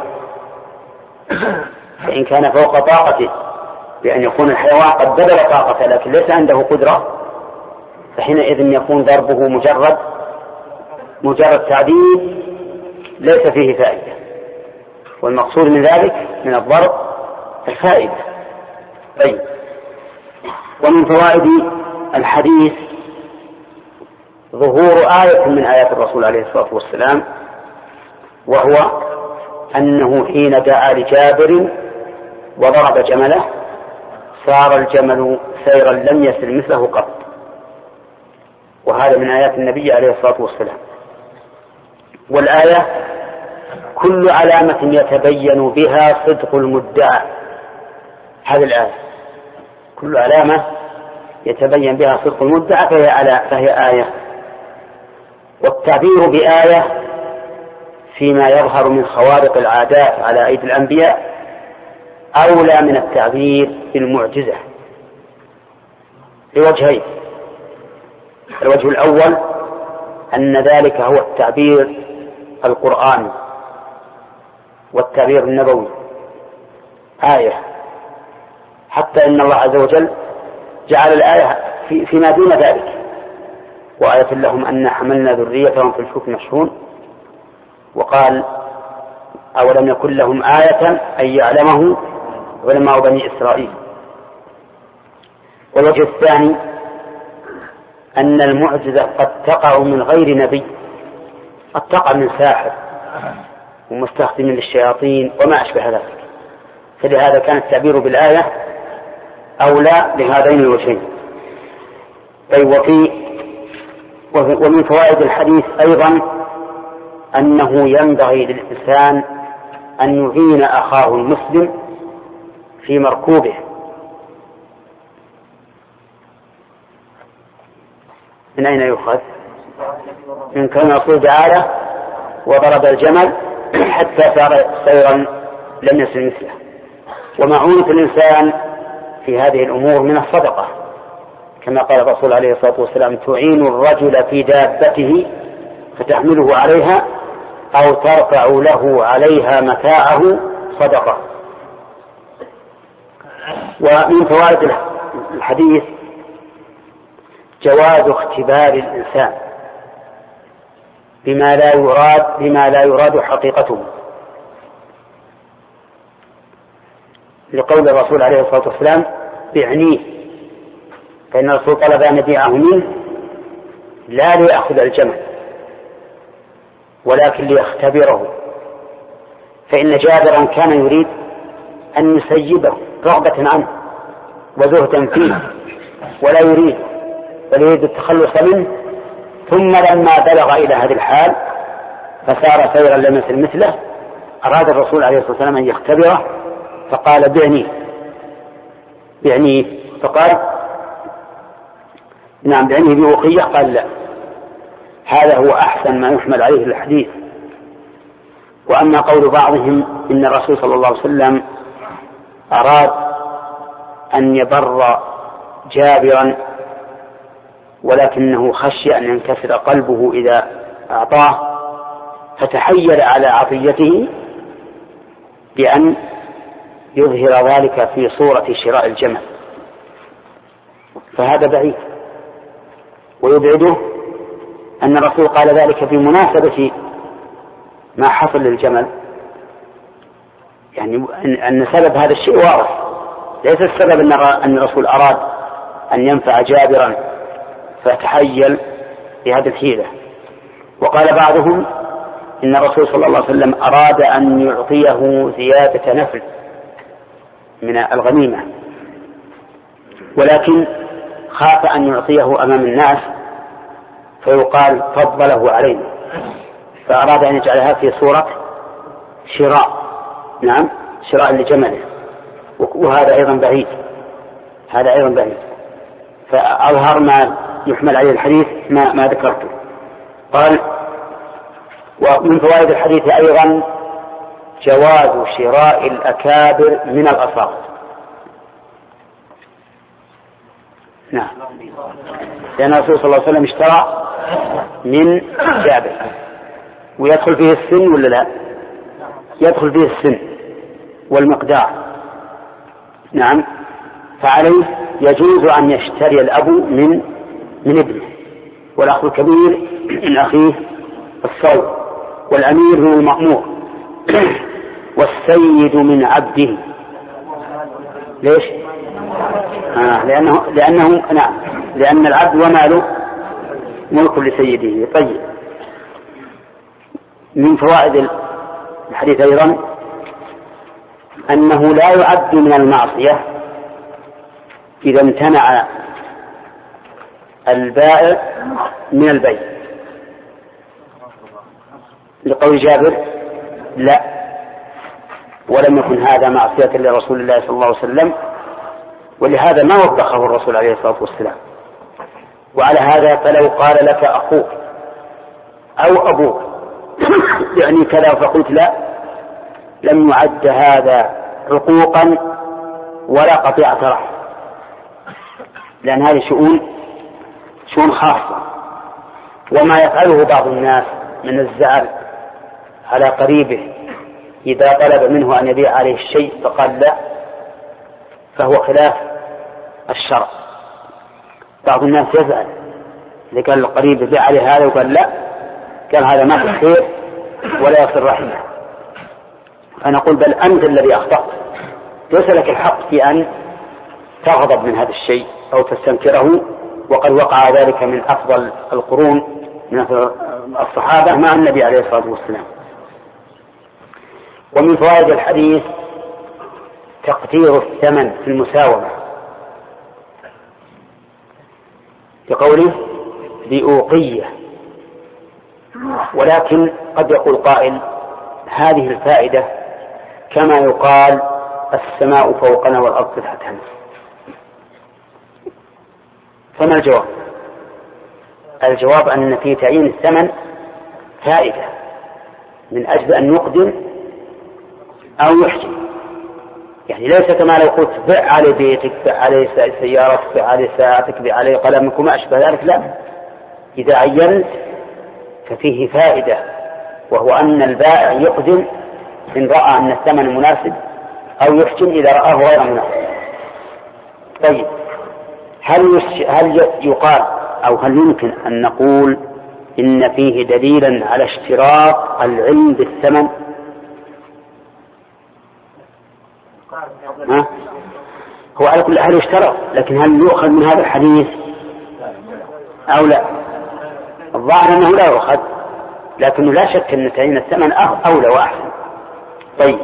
فإن كان فوق طاقته بأن يكون الحيوان قد بذل طاقته لكن ليس عنده قدرة، فحينئذ يكون ضربه مجرد تعذيب ليس فيه فائدة، والمقصود من ذلك من الضرب الفائدة. طيب. ومن فوائد الحديث ظهور آية من آيات الرسول عليه الصلاة والسلام، وهو أنه حين دعا لجابر وضرب جمله صار الجمل سيرا لم يسر مثله قط، وهذا من آيات النبي عليه الصلاة والسلام. والآية كل علامة يتبين بها صدق المدعى، هذه الآية كل علامة يتبين بها صدق المدعى فهي آية. والتعبير بآية فيما يظهر من خوارق العادات على أيدي الأنبياء أولى من التعبير بالمعجزة لوجهين. الوجه الأول أن ذلك هو التعبير القرآني والتعبير النبوي آية، حتى إن الله عز وجل جعل الآية فيما دون ذلك. وآية لهم أن حملنا ذريتهم في الفلك المشحون. وقال أولم يكن لهم آية أن يعلمه علماء بني إسرائيل. والوجه الثاني أن المعجزة قد تقع من غير نبي، قد تقع من ساحر ومستخدم للشياطين وما أشبه ذلك، فلهذا كان التعبير بالآية أولى لهذين الوجهين. ومن فوائد الحديث أيضا أنه ينبغي للإنسان أن يعين أخاه المسلم في مركوبه. من أين يؤخذ؟ من كون الرسول تعالى وضرب الجمل حتى صار سيرا لم يصل مثله. ومعونة الإنسان في هذه الأمور من الصدقة، كما قال الرسول عليه الصلاة والسلام: تعين الرجل في دابته فتحمله عليها أو ترفع له عليها متاعه صدقة. ومن فوائد الحديث جواز اختبار الإنسان بما لا يراد حقيقته، لقول الرسول عليه الصلاة والسلام: بعنيه، فإن الرسول طلب أن يبيعه منه لا ليأخذ الجمل ولكن ليختبره، فإن جابرا كان يريد أن يسيبه رغبة عنه وزهدا فيه ولا يريد التخلص منه، ثم لما بلغ إلى هذه الحال فصار سيرا لم يصل مثله أراد الرسول عليه الصلاة والسلام أن يختبره فقال: بعنيه، فقال: نعم بعنيه بأخيه. قال: لا، هذا هو أحسن ما يحمل عليه الحديث. وأما قول بعضهم إن الرسول صلى الله عليه وسلم أراد أن يبر جابرا ولكنه خشي أن ينكسر قلبه إذا أعطاه فتحيل على عطيته بأن يظهر ذلك في صورة شراء الجمل، فهذا بعيد. ويبعده أن الرسول قال ذلك بمناسبة ما حصل للجمل، يعني أن سبب هذا الشيء واضح، ليس السبب أن الرسول أراد أن ينفع جابرا فتحيل بهذه الحيلة. وقال بعضهم إن الرسول صلى الله عليه وسلم أراد أن يعطيه زيادة نفل من الغنيمة، ولكن خاف أن يعطيه أمام الناس فيقال فضله علينا، فأراد أن يجعلها في صورة شراء، نعم شراء لجمله، وهذا أيضا بعيد، فأظهر ما يحمل عليه الحديث ما ذكرته. قال: ومن فوائد الحديث أيضا جواز شراء الأكابر من الأصاغر. نعم، لأن الرسول صلى الله عليه وسلم اشترى من جابر، ويدخل فيه السن ولا لا؟ يدخل فيه السن والمقدار، نعم، فعليه يجوز أن يشتري الأب من ابنه، والأخ الكبير من أخيه الصغير، والأمير من المأمور، والسيد من عبده. ليش؟ لأنه نعم، لأن العبد وماله ملك لسيده. طيب، من فوائد الحديث أيضا أنه لا يعد من المعصية إذا امتنع البائع من البيع، لقول جابر: لا، ولم يكن هذا معصية لرسول الله صلى الله عليه وسلم، ولهذا ما وبخه الرسول عليه الصلاة والسلام. وعلى هذا فلو قال لك أخوك أو أبوك يعني كذا فقلت لا، لم يعد هذا عقوقا ولا قطيعة رحم، لأن هذه شؤون خاصة. وما يفعله بعض الناس من الزعل على قريبه إذا طلب منه أن يبيع عليه الشيء فقال لا، فهو خلاف الشرع. بعض الناس يزعل إذا قال القريب بيع عليه هذا وقال لا، قال هذا ما في خير ولا يصل رحمه. فنقول بل أنت الذي أخطأت، ليس لك الحق في أن تغضب من هذا الشيء أو تستنكره، وقد وقع ذلك من أفضل القرون من الصحابة مع النبي عليه الصلاة والسلام. ومن فوائد الحديث تقدير الثمن في المساومة، بقوله بأوقية. ولكن قد يقول قائل هذه الفائدة كما يقال السماء فوقنا والأرض تحتنا، فما الجواب؟ الجواب أن في تعيين الثمن فائدة من أجل أن يقدم أو يحجم، يعني ليس كما لو قلت بيع عليه بيتك، بيع عليه سيارتك، بيع عليه ساعتك، بيع عليه قلمك وما أشبه ذلك، لا، إذا عينت ففيه فائدة، وهو أن البائع يقدم إن رأى أن الثمن مناسب أو يحجم إذا رآه غير مناسب. طيب هل يقال أو هل يمكن أن نقول إن فيه دليلا على اشتراط العلم بالثمن؟ هو على كل حال يشترط، لكن هل يؤخذ من هذا الحديث أو لا؟ الظاهر أنه لا يؤخذ، لكنه لا شك أن تعيين الثمن أولى وأحسن. طيب،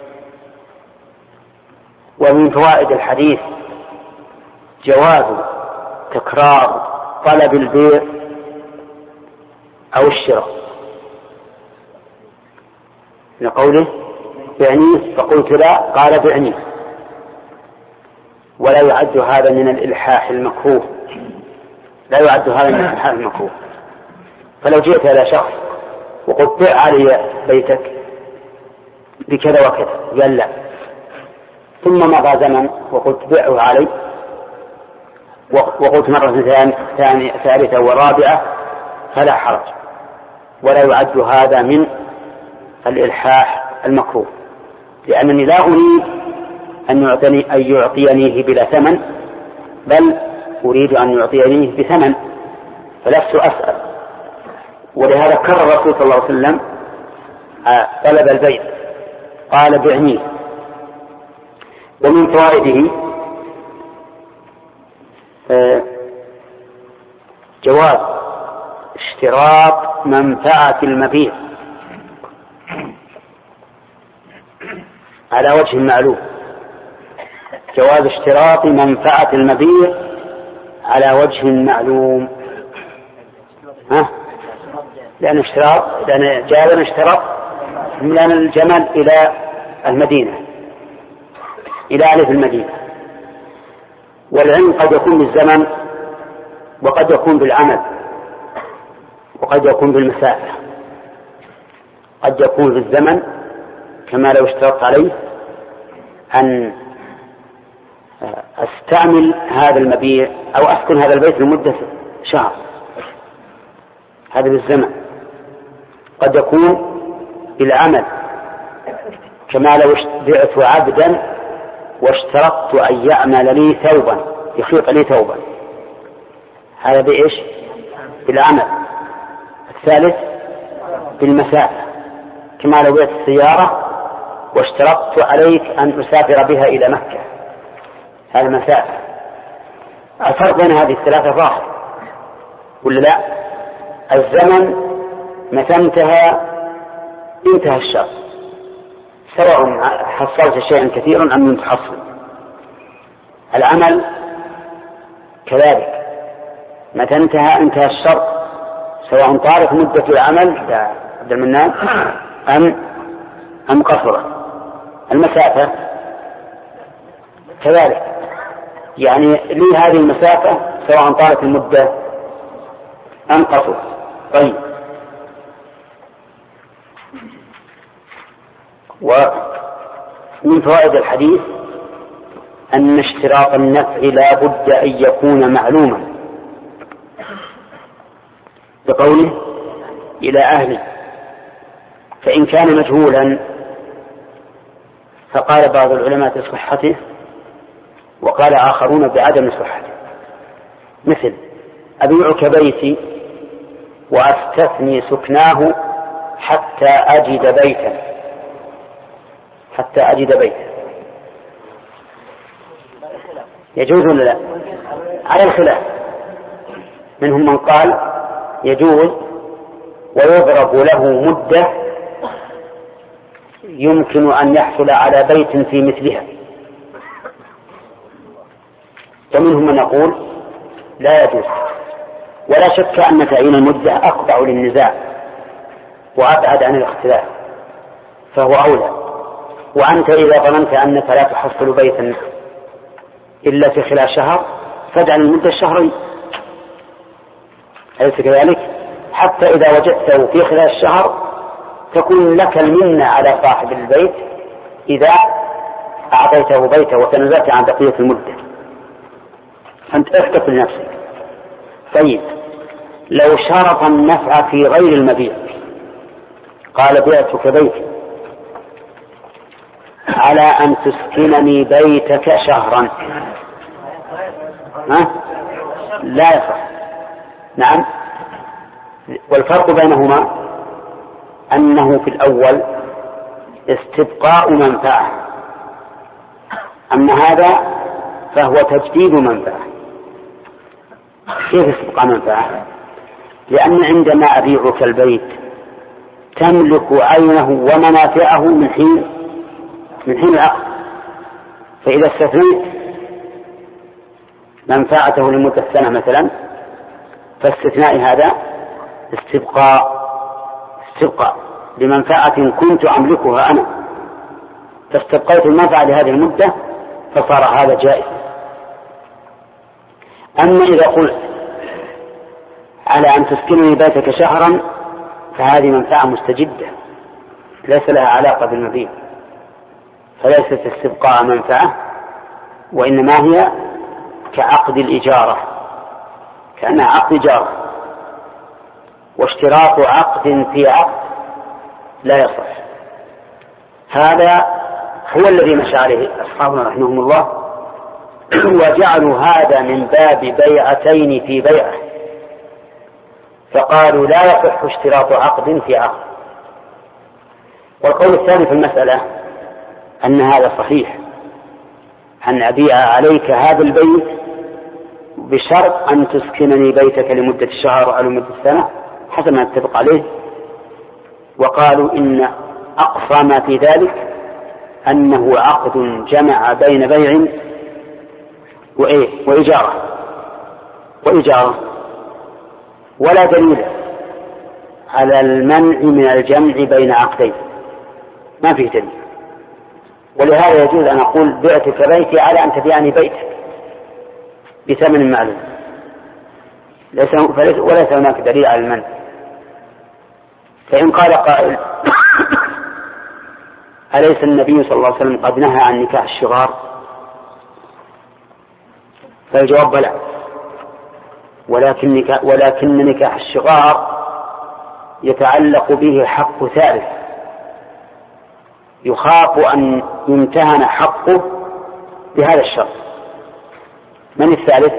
ومن فوائد الحديث جواز تكرار طلب البيع أو الشراء، لقوله بعني فقلت لا، قال بعني، ولا يعد هذا من الإلحاح المكروه، لا يعد هذا من الإلحاح المكروه. فلو جئت إلى شخص وقلت بيع علي بيتك بكذا وكذا، قال لا، ثم مضى زمن وقلت بيعه علي، وقلت مرة ثالثة ورابعة، فلا حرج، ولا يعد هذا من الإلحاح المكروه، لأنني لا أريد أن يعطينيه بلا ثمن، بل أريد أن يعطينيه بثمن، فلست أسأل. ولهذا كرر الرسول صلى الله عليه وسلم طلب البيع، قال بعني. ومن فوائده جواز اشتراط منفعة المبيع على وجه معلوم، جواز اشتراط منفعة المبيع على وجه معلوم. لأن جاء اشتراط من الجمل إلى المدينة، إلى ألف المدينة. والعلم قد يكون بالزمن، وقد يكون بالعمل، وقد يكون بالمسافة. قد يكون بالزمن كما لو اشترطت عليه أن أستعمل هذا المبيع أو أسكن هذا البيت لمدة شهر، هذا بالزمن. قد يكون بالعمل كما لو بعت عبدا واشترطت أن يعمل لي ثوبا، يخيط لي ثوبا، هذا بإيش؟ بالعمل. الثالث بالمسافة، كما لو بعت السيارة واشترطت عليك أن أسافر بها إلى مكة، هذا مسافة. الفرق بين هذه الثلاثة ظاهر ولا لا؟ الزمن متى انتهى الشرط، سواء حصلت شيئا كثيرا أم لم تحصل. العمل كذلك متى انتهى الشرط، سواء طالت مدة العمل يا عبد المنان أم قصرت. المسافة كذلك، يعني لي هذه المسافة سواء طالت المدة أم قصرت. طيب، ومن فوائد الحديث أن اشتراط النفع لا بد أن يكون معلوما، بقوله إلى أهله، فإن كان مجهولا فقال بعض العلماء بصحته وقال آخرون بعدم صحته. مثل أبيعك بيتي وأستثني سكناه حتى أجد بيتا، حتى أجد بيتا، يجوز ولا لا؟ على الخلاف، منهم من قال يجوز ويضرب له مدة يمكن أن يحصل على بيت في مثلها، ومنهم من يقول لا يجوز. ولا شك أن تعيين المدة أقطع للنزاع وأبعد عن الاختلاف، فهو أولى. وأنت إذا ظننت أنك لا تحصل بيتا إلا في خلال شهر فاجعل المدة شهرين، أليس كذلك؟ حتى إذا وجدته في خلال الشهر تكون لك المنة على صاحب البيت إذا أعطيته بيته وتنزلت عن بقية المدة، أنت احتفل لنفسك. طيب لو شرط النفع في غير المبيع، قال بعتك بيتي على أن تسكنني بيتك شهرا، لا يصح. نعم، والفرق بينهما أنه في الأول استبقاء منفعة، أما هذا فهو تجديد منفعة. كيف استبقاء منفعة؟ لأن عندما أبيعك البيت تملك عينه ومنافعه من حين العقد، فإذا استثنيت منفعته لمدة سنة مثلا فاستثناء هذا استبقاء لمنفعة كنت أملكها أنا، فاستبقيت المنفعة لهذه المدة فصار هذا جائز. أما إذا قلت على أن تسكنني بيتك شهرا فهذه منفعة مستجدة ليس لها علاقة بالمبيع، فليست استبقاء منفعة، وإنما هي كعقد الإجارة، كأنها عقد إجارة، واشتراط عقد في عقد لا يصح. هذا هو الذي مشى عليه أصحابنا رحمهم الله، وجعلوا هذا من باب بيعتين في بيعة، فقالوا لا يصح اشتراط عقد في عقد. والقول الثاني في المسألة أن هذا صحيح، أن أبيع عليك هذا البيت بشرط أن تسكنني بيتك لمدة شهر أو لمدة سنة حسب ما اتفق عليه. وقالوا إن أقصى ما في ذلك أنه عقد جمع بين بيع وإجارة، ولا دليل على المنع من الجمع بين عقدين، ما فيه دليل. ولهذا يجوز أن أقول بعتك بيتي على أن تبيعني بيتك بثمن معلوم، وليس هناك دليل على المنع. فإن قال قائل أليس النبي صلى الله عليه وسلم قد نهى عن نكاح الشغار؟ فالجواب بلى، ولكن نكاح الشغار يتعلق به حق ثالث، يخاف أن يمتهن حقه بهذا الشرط. من الثالث؟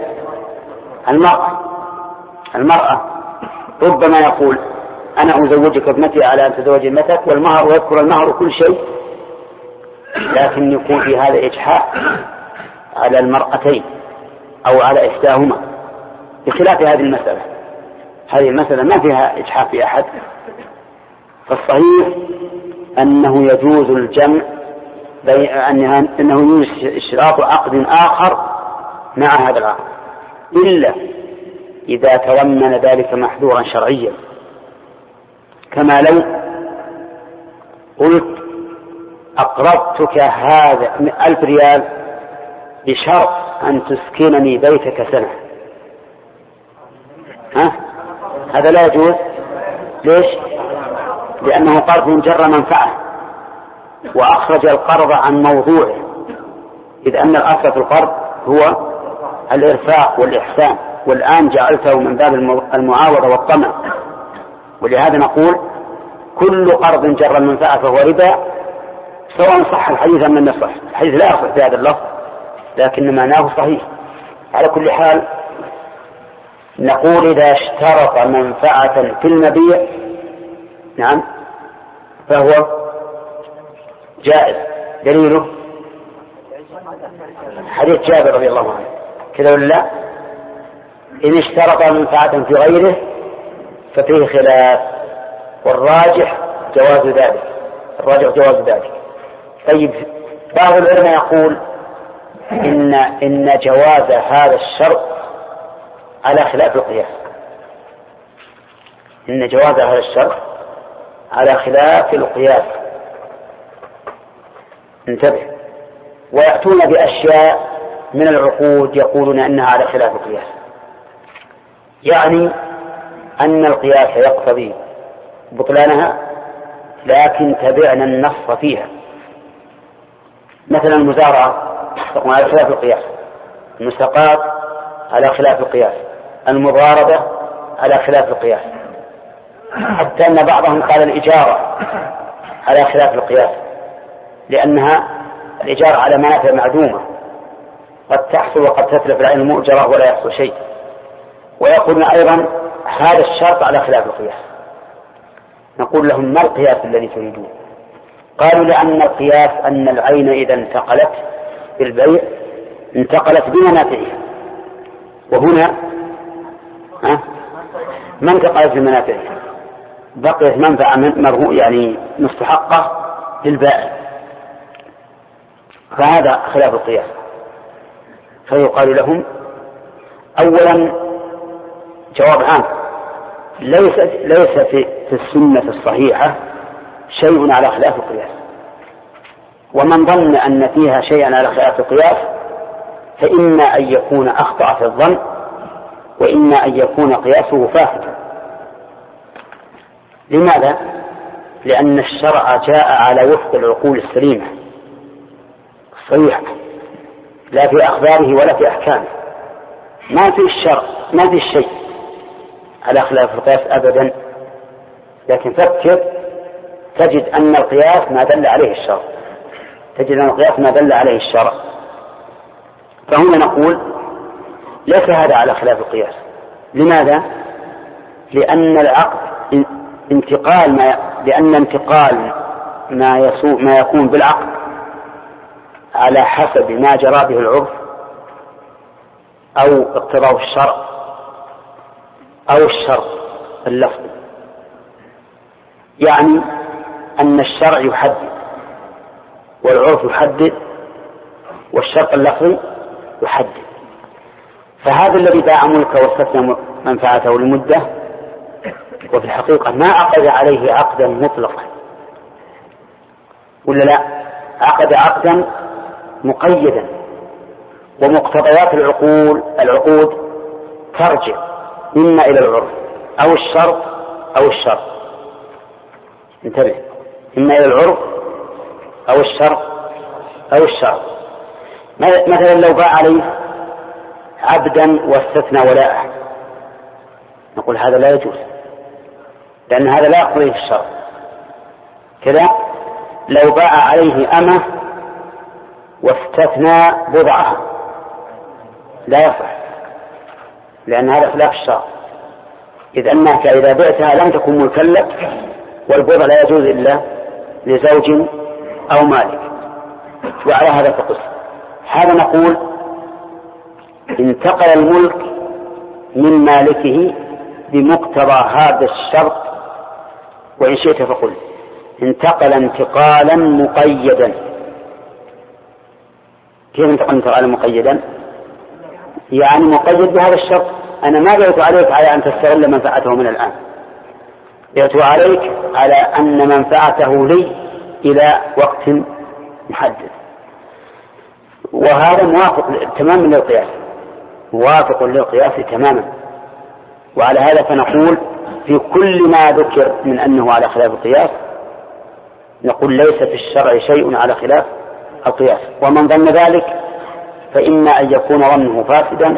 المرأة ربما يقول أنا أزوجك ابنتي على أن تزوج ابنتك والمهر، ويذكر المهر كل شيء، لكن يكون في هذا إجحاف على المرأتين أو على إحداهما، بخلاف هذه المسألة. هذه المسألة ما فيها إجحاف في أحد، فالصحيح أنه يجوز الجمع أنه يجوز اشتراط عقد آخر مع هذا العقد، إلا إذا تضمن ذلك محذورا شرعيا، كما لو قلت أقرضتك هذا 1000 ريال بشرط أن تسكنني بيتك سنة، هذا لا يجوز. ليش؟ لأنه قرض جر منفعة وأخرج القرض عن موضوعه، إذ أن الأصل في القرض هو الإرفاق والإحسان، والآن جعلته من باب المعاوضة والطمع. ولهذا نقول كل قرض جر المنفعة فهو ربا، سواء صح الحديث أم لم يصح. الحديث لا يصح بهذا اللفظ، لكن معناه صحيح. على كل حال نقول إذا اشترط منفعة في المبيع نعم فهو جائز. دليله حديث جابر رضي الله عنه كذا ولا لا؟ إن اشترط منفعة في غيره ففيه خلاف، والراجح جواز ذلك. طيب بعض العلماء يقول إن جواز هذا الشرط على خلاف القياس. إن جواز هذا الشرط على خلاف القياس. انتبه. ويأتون بأشياء من العقود يقولون أنها على خلاف القياس، يعني أن القياس يقتضي بطلانها لكن تبعنا النص فيها. مثلا المزارعة تكون على خلاف القياس، المساقات على خلاف القياس، المضاربة على خلاف القياس، حتى أن بعضهم قال الإجارة على خلاف القياس، لأنها الإجارة على منافع معدومة قد تحصل وقد تتلف العين المؤجرة ولا يحصل شيء. ويقولون أيضا هذا الشرط على خلاف القياس. نقول لهم ما القياس الذي تريدون؟ قالوا لأن القياس أن العين إذا انتقلت بالبيع انتقلت بمنافعها، وهنا ما انتقلت بمنافعها، بقيت منفعة يعني مستحقة للبائع، فهذا خلاف القياس. فيقال لهم أولا جواب عام، ليس في السنة الصحيحة شيء على خلاف القياس، ومن ظن أن فيها شيئا على خلاف القياس فإما أن يكون أخطأ في الظن وإما أن يكون قياسه فاسدا. لماذا؟ لأن الشرع جاء على وفق العقول السليمة الصحيحة، لا في أخباره ولا في أحكامه. ما في الشرع ما في الشيء على خلاف القياس أبدا، لكن فكر تجد أن القياس ما دل عليه الشرع. فهنا نقول ليس هذا على خلاف القياس. لماذا؟ لأن انتقال ما يكون بالعقد على حسب ما جرى به العرف أو اقتضاء الشرع أو الشرط اللفظي، يعني أن الشرع يحدد والعرف يحدد والشرط اللفظي يحدد. فهذا الذي باع ملكه واستثنى منفعته لمدة وفي الحقيقة ما عقد عليه عقدا مطلقا، ولا لا؟ عقد عقدا مقيدا، ومقتضيات العقود ترجع إما إلى العرف أو الشرط. انتبه، إما إلى العرف أو الشرط. مثلا لو باع عليه عبدا واستثنى ولاءه نقول هذا لا يجوز، لأن هذا لا يقضيه الشرع. كذا لو باع عليه أمة واستثنى بضعها لا يصح، لأن هذا خلاف الشرع. إذ أنك إذا بعتها لم تكن ملكا لك، والبضع لا يجوز إلا لزوج أو مالك، وعلى هذا فقس. هذا نقول انتقل الملك من مالكه بمقتضى هذا الشرط، وإن شئت فقل انتقل انتقالا مقيدا. كيف انتقل انتقالا مقيدا؟ يعني مقيد بهذا الشرط. أنا ما بعت عليك على أن تستغل منفعته من الآن، بعت عليك على أن منفعته لي إلى وقت محدد. وهذا موافق للقياس تماما. وعلى هذا فنقول في كل ما ذكر من أنه على خلاف القياس نقول ليس في الشرع شيء على خلاف القياس. ومن ظن ذلك فإما أن يكون ظنه فاسدا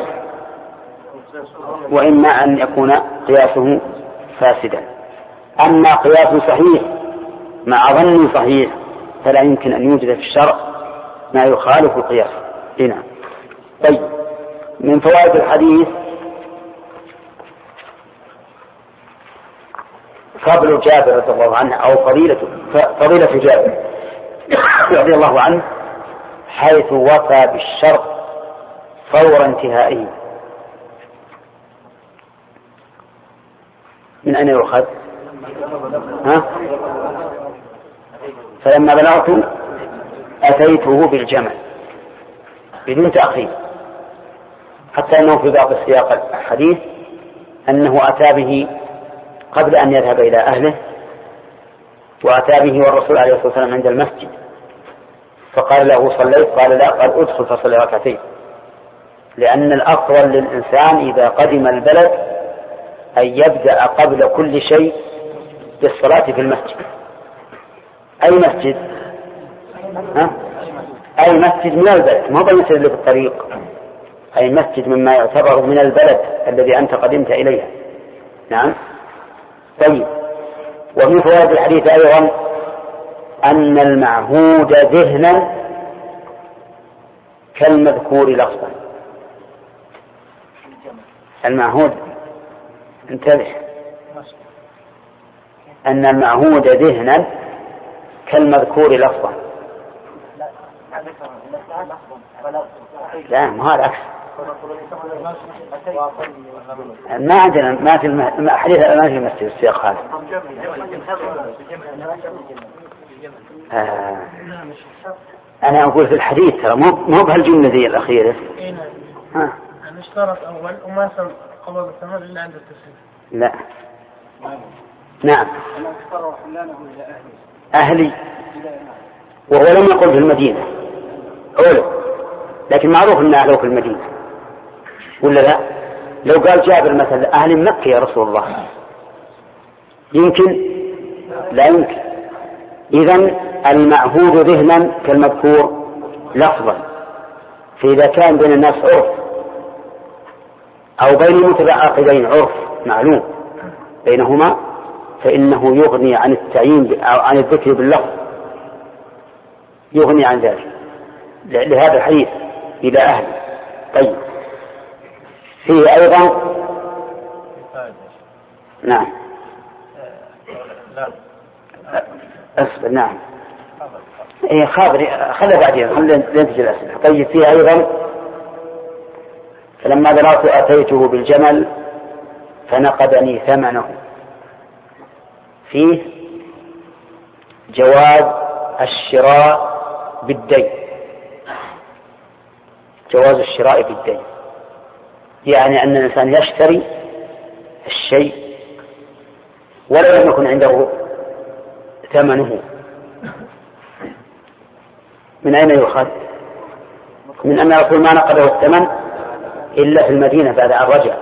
وإما أن يكون قياسه فاسدا. أما قياس صحيح مع ظن صحيح فلا يمكن أن يوجد في الشرع ما يخالف القياس. هنا طيب، من فوائد الحديث فضل جابر رضي الله عنه أو فضيلة جابر رضي الله عنه حيث وفى بالشرط فور انتهائه. من أين يؤخذ؟ فلما بلغت أتيته بالجمل بدون تأخير، حتى أنه في بعض السياق الحديث أنه أتى به قبل أن يذهب إلى أهله، وأتى به والرسول عليه الصلاة والسلام عند المسجد، فقال له صليت؟ قال لا، قال ادخل فصلي ركعتين، لأن الأفضل للإنسان إذا قدم البلد أن يبدأ قبل كل شيء بالصلاة في المسجد. أي مسجد؟ أي مسجد من البلد، ما هو المسجد اللي في الطريق، أي مسجد مما يعتبر من البلد الذي أنت قدمت إليها. نعم. طيب. ومن فوائد الحديث أيضا أن المعهود ذهنا كالمذكور لفظا. المعهود، انتبه، أن المعهود ذهنا كالمذكور لفظا. لا، ما هذا عكس. ما عندنا، ما في حديث ما في مسجد السياق هذا. أنا أقول في الحديث ترى مو بهالجملة ذي الأخيرة. أنا اشترط أول وما سم قبل الثمن إلا عند التسليم. لا. نعم. أهلي، وهو لم يقل في المدينة أولا، لكن معروف أن أهله في المدينة ولا لا؟ لو قال جابر مثلا أهل مكة يا رسول الله يمكن؟ لا يمكن. إذن المعهود ذهنا كالمذكور لفظا، فإذا كان بين الناس عرف أو بين متعاقدين عرف معلوم بينهما فإنه يغني عن التعيين أو عن الذكر باللفظ، يغني عن ذلك لهذا الحديث إلى أهل. طيب. فيه أيضا نعم أصبر. نعم إيه خابري، خلى بعدين ننتج الأسئلة. طيب. فيه أيضا فلما بلغت أتيته بالجمل فنقدني ثمنه. فيه جواز الشراء بالدين، جواز الشراء بالدين، يعني أن الإنسان يشتري الشيء ولو لم يكن عنده ثمنه. من أين يؤخذ؟ من أن الرسول ما نقده الثمن إلا في المدينة بعد أن رجع،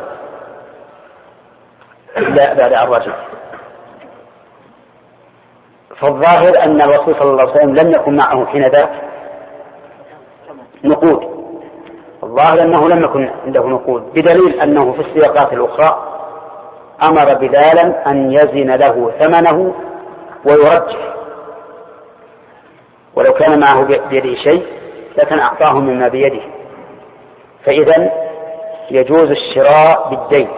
إلا بعد أن رجع. فالظاهر أن الرسول صلى الله عليه وسلم لم يكن معه حين ذاك نقود، الظاهر أنه لم يكن عنده نقود، بدليل أنه في السياقات الأخرى أمر بلالا أن يزن له ثمنه ويرجح، ولو كان معه بيده شيء لكن أعطاه مما بيده. فإذا يجوز الشراء بالدين،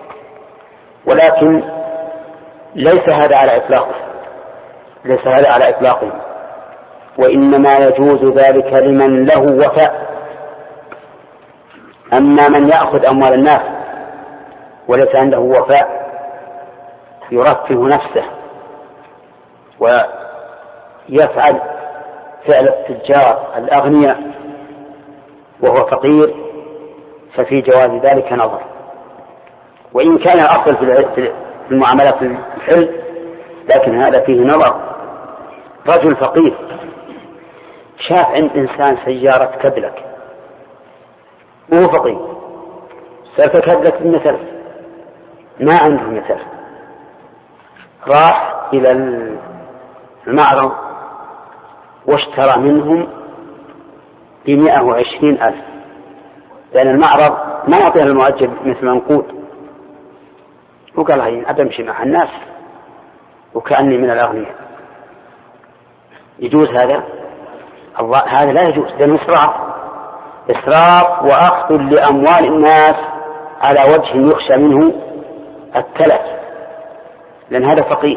ولكن ليس هذا على إطلاقه، ليس هذا على إطلاقه، وإنما يجوز ذلك لمن له وفاء. أما من يأخذ أموال الناس وليس عنده وفاء يرفه نفسه ويفعل فعل التجار الأغنياء وهو فقير، ففي جواز ذلك نظر. وإن كان الأصل في المعاملات الحل، لكن هذا فيه نظر. رجل فقير شاف عند إنسان سيارة كدلك وهو فقير، سألت كدلك بمثل، ما عنده مثل، راح إلى المعرض واشترى منهم ب120,000، لأن المعرض ما يعطيها المؤجر مثل منقود، وقال هاي أبمشي مع الناس وكأني من الأغنياء. يجوز هذا؟ الله هذا لا يجوز، لأنه إسراف وأخذ لأموال الناس على وجه يخشى منه التلف. لأن هذا فقيه.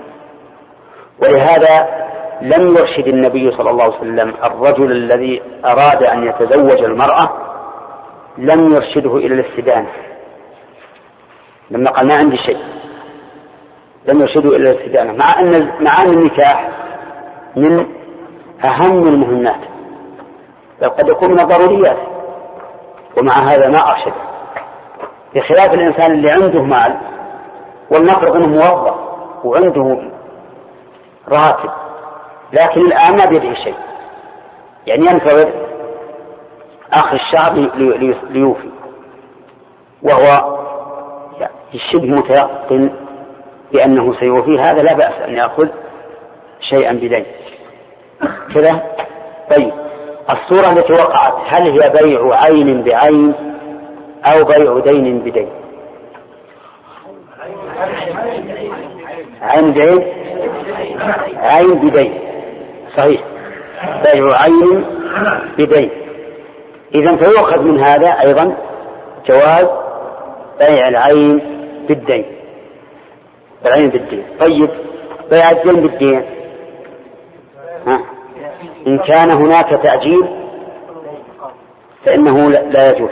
ولهذا لم يرشد النبي صلى الله عليه وسلم الرجل الذي أراد أن يتزوج المرأة، لم يرشده إلى الاستدانة لما قال ما عندي شيء، لم يرشده إلى الاستدانة، مع أن النكاح من أهم المهمات، بل قد يكون من الضروريات، ومع هذا ما أرشده، بخلاف الإنسان اللي عنده مال والنفرض أنه موظف وعنده راتب لكن الآن ما بيده شيء، يعني ينتظر آخر الشهر ليوفي، وهو شبه متيقن بأنه سيوفي، هذا لا بأس أن يأخذ شيئا بدين كذا. طيب الصورة التي وقعت هل هي بيع عين بعين أو بيع دين بدين؟ عين بعين، عين بدين، صحيح، بيع عين بدين. إذن فيؤخذ من هذا أيضا جواز بيع العين بالدين، العين بالدين. طيب بيع الدين بالدين إن كان هناك تأجيل فإنه لا يجوز،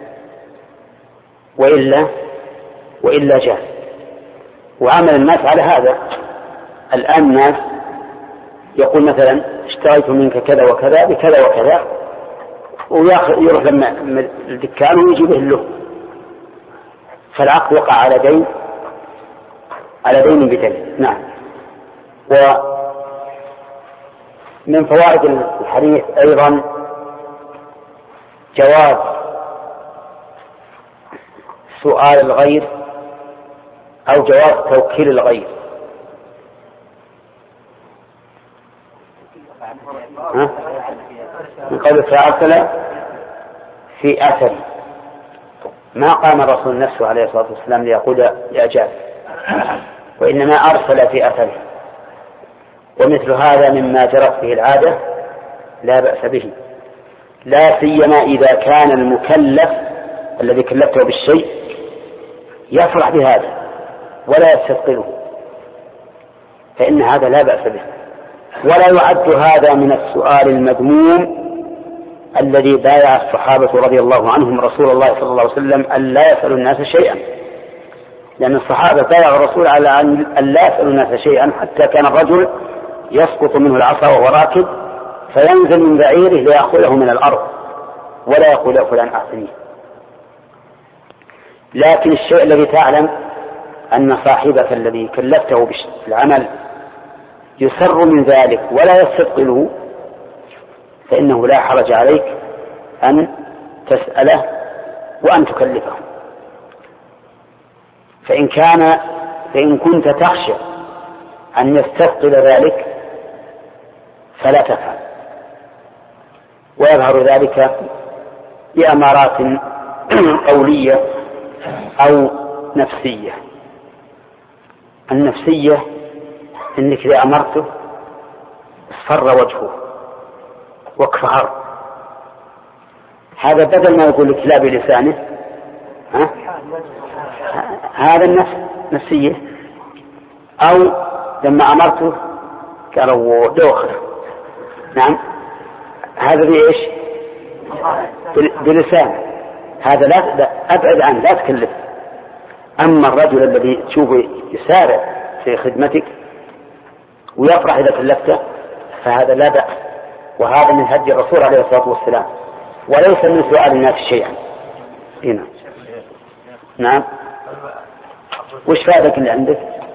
وإلا جاز. وعمل الناس على هذا الآن، الناس يقول مثلا اشتريت منك كذا وكذا بكذا وكذا، ويروح لما الدكان ويجيبه له، فالعقد وقع على دين بدين. نعم. ومن فوائد الحديث أيضا جواز سؤال الغير أو جواز توكيل الغير. من قوله فأرسل في أثر، ما قام الرسول نفسه عليه الصلاة والسلام ليقول لأجاب، وإنما أرسل في أثره، ومثل هذا مما جرت به العادة لا بأس به، لا سيما إذا كان المكلف الذي كلفته بالشيء يفرح بهذا ولا يستثقله، فإن هذا لا بأس به. ولا يعد هذا من السؤال المذموم الذي بايع الصحابة رضي الله عنهم رسول الله صلى الله عليه وسلم أن لا يسألوا الناس شيئا، لأن الصحابة بايعوا الرسول على أن لا يسألوا الناس شيئا، حتى كان الرجل يسقط منه العصا وهو راكب فينزل من بعيره ليأخذه من الأرض ولا يقول فلان أعطني. لكن الشيء الذي تعلم أن صاحبك الذي كلفته بالعمل يسر من ذلك ولا يستثقله، فإنه لا حرج عليك أن تسأله وأن تكلفه. فإن كنت تخشى أن يستثقل ذلك فلا تفعل، ويظهر ذلك بأمارات قولية أو نفسية. النفسية إنك إذا أمرته اصفر وجهه واكفهر، هذا بدل ما يقول لك لا بلسانه، هذا النفس نفسية. أو لما أمرته قالوا دوخر، نعم، هذا بإيش؟ بلسان، هذا لا أبعد عنه، لا تكلف. أما الرجل الذي تشوفه يسارع في خدمتك ويفرح إذا كلفته فهذا لا بأس، وهذا من هدي الرسول عليه الصلاة والسلام، وليس من سؤال الناس شيئا. هنا نعم. وش فائدك اللي عندك؟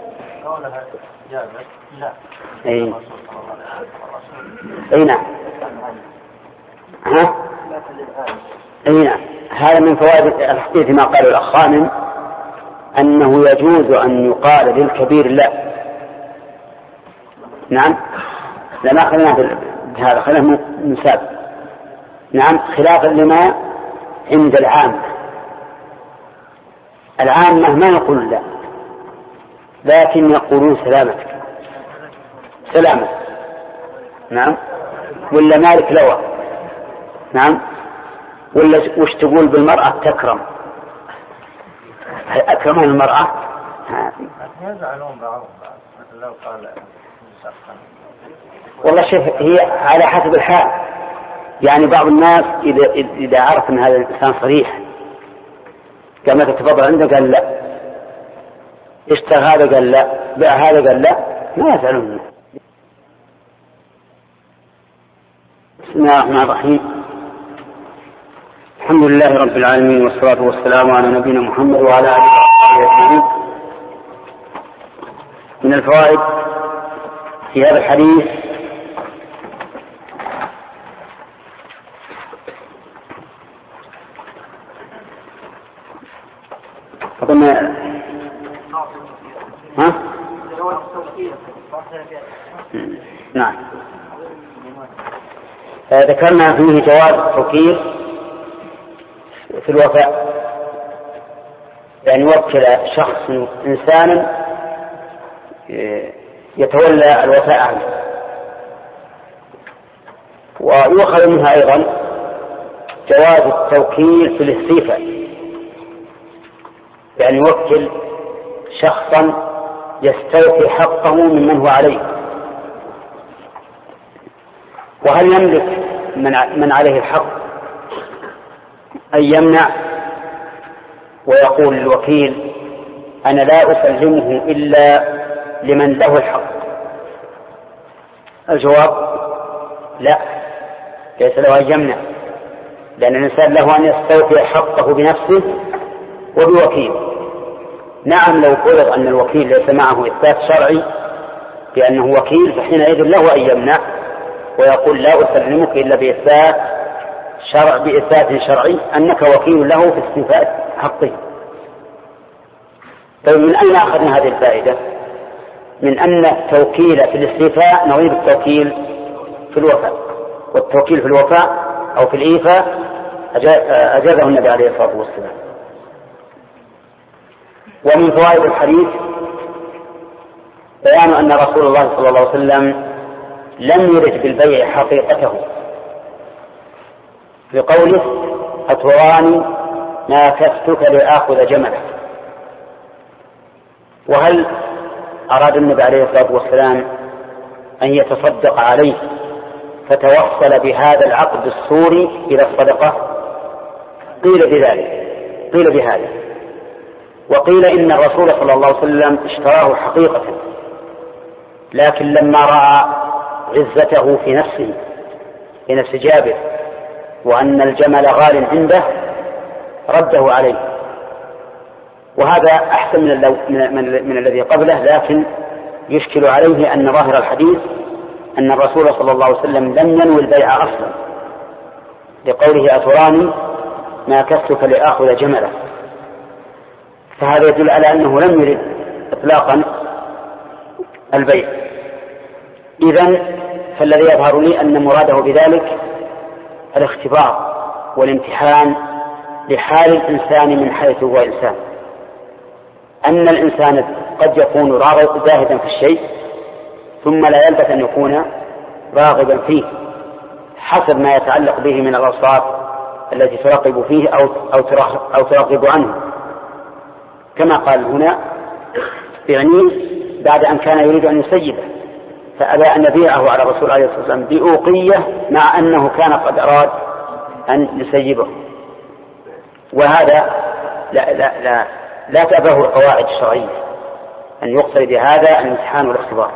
أي نعم. أي نعم. هذا من فوائد الحديث ما قاله الأخ خانم، أنه يجوز أن يقال للكبير لا. نعم، لما خلينا بهذا خلينا نساب. نعم، خلافا لما عند العامة ما يقول لا، لكن يقولون سلامتك، نعم، ولا مالك لوى، نعم، ولا وش تقول بالمرأة تكرم، أكرمها المرأة يزعلون بعضهم مثل لو قال والله شوف هي على حسب الحال. يعني بعض الناس إذا عرف أن هذا الإنسان صريح كما تتفضل عنده قال لا، اشترى هذا قال لا، بيع هذا قال لا، ما يزعلون منه. بسم الله الرحمن الرحيم. الحمد لله رب العالمين والصلاة والسلام على نبينا محمد وعلى آله وصحبه أجمعين. من الفوائد في هذا الحديث نعم ذكرنا فيه جواز التوكيل في الوفاء، يعني يوكل شخص إنسانا يتولى الوفاء عنه. ويؤخذ منها أيضا جواز التوكيل في الاستيفاء، يعني يوكل شخصا يستوفي حقه ممن هو عليه. وهل يملك من عليه الحق أن يمنع ويقول الوكيل أنا لا أسلمه إلا لمن له الحق؟ الجواب لا، ليس له أن يمنع، لأن الإنسان له أن يستوفي حقه بنفسه وبوكيل. نعم لو فرض أن الوكيل ليس معه إثبات شرعي بأنه وكيل فحينئذ له أن يمنع ويقول لا أسلمك إلا بإثبات شرعي أنك وكيل له في استيفاء حقه. طيب من أين أخذنا هذه الفائدة؟ من أن التوكيل في الاستيفاء نظير التوكيل في الوفاء، والتوكيل في الوفاء أو في الإيفاء أجازه النبي عليه الصلاة والسلام. ومن فوائد الحديث بيان أن رسول الله صلى الله عليه وسلم لم يرد بالبيع حقيقته في قوله أتراني ما كفتك لآخذ جملك. وهل أراد النبي عليه الصلاة والسلام أن يتصدق عليه فتوصل بهذا العقد السوري إلى الصدقة؟ قيل بهذا، وقيل إن الرسول صلى الله عليه وسلم اشتراه حقيقة، لكن لما رأى عزته في نفسه في نفس جابر وأن الجمل غال عنده رده عليه. وهذا أحسن من الذي قبله، لكن يشكل عليه أن ظاهر الحديث أن الرسول صلى الله عليه وسلم لم ينوي البيع أصلا، لقوله أتراني ما كفتك لآخذ جمله، فهذا يدل على أنه لم يرد إطلاقا البيع. إذن فالذي يظهر لي أن مراده بذلك الاختبار والامتحان لحال الإنسان من حيث هو إنسان، أن الإنسان قد يكون زاهدا في الشيء ثم لا يلبث أن يكون راغبا فيه حسب ما يتعلق به من الأوصاف التي ترغب فيه أو ترغب عنه، كما قال هنا يعني بعد أن كان يريد أن يسيبه فأبى أن يبيعه على الرسول عليه الصلاة والسلام بأوقية مع أنه كان قد أراد أن يسيبه. وهذا لا تأبه القواعد الشرعية أن يقصد بهذا الامتحان والاختبار.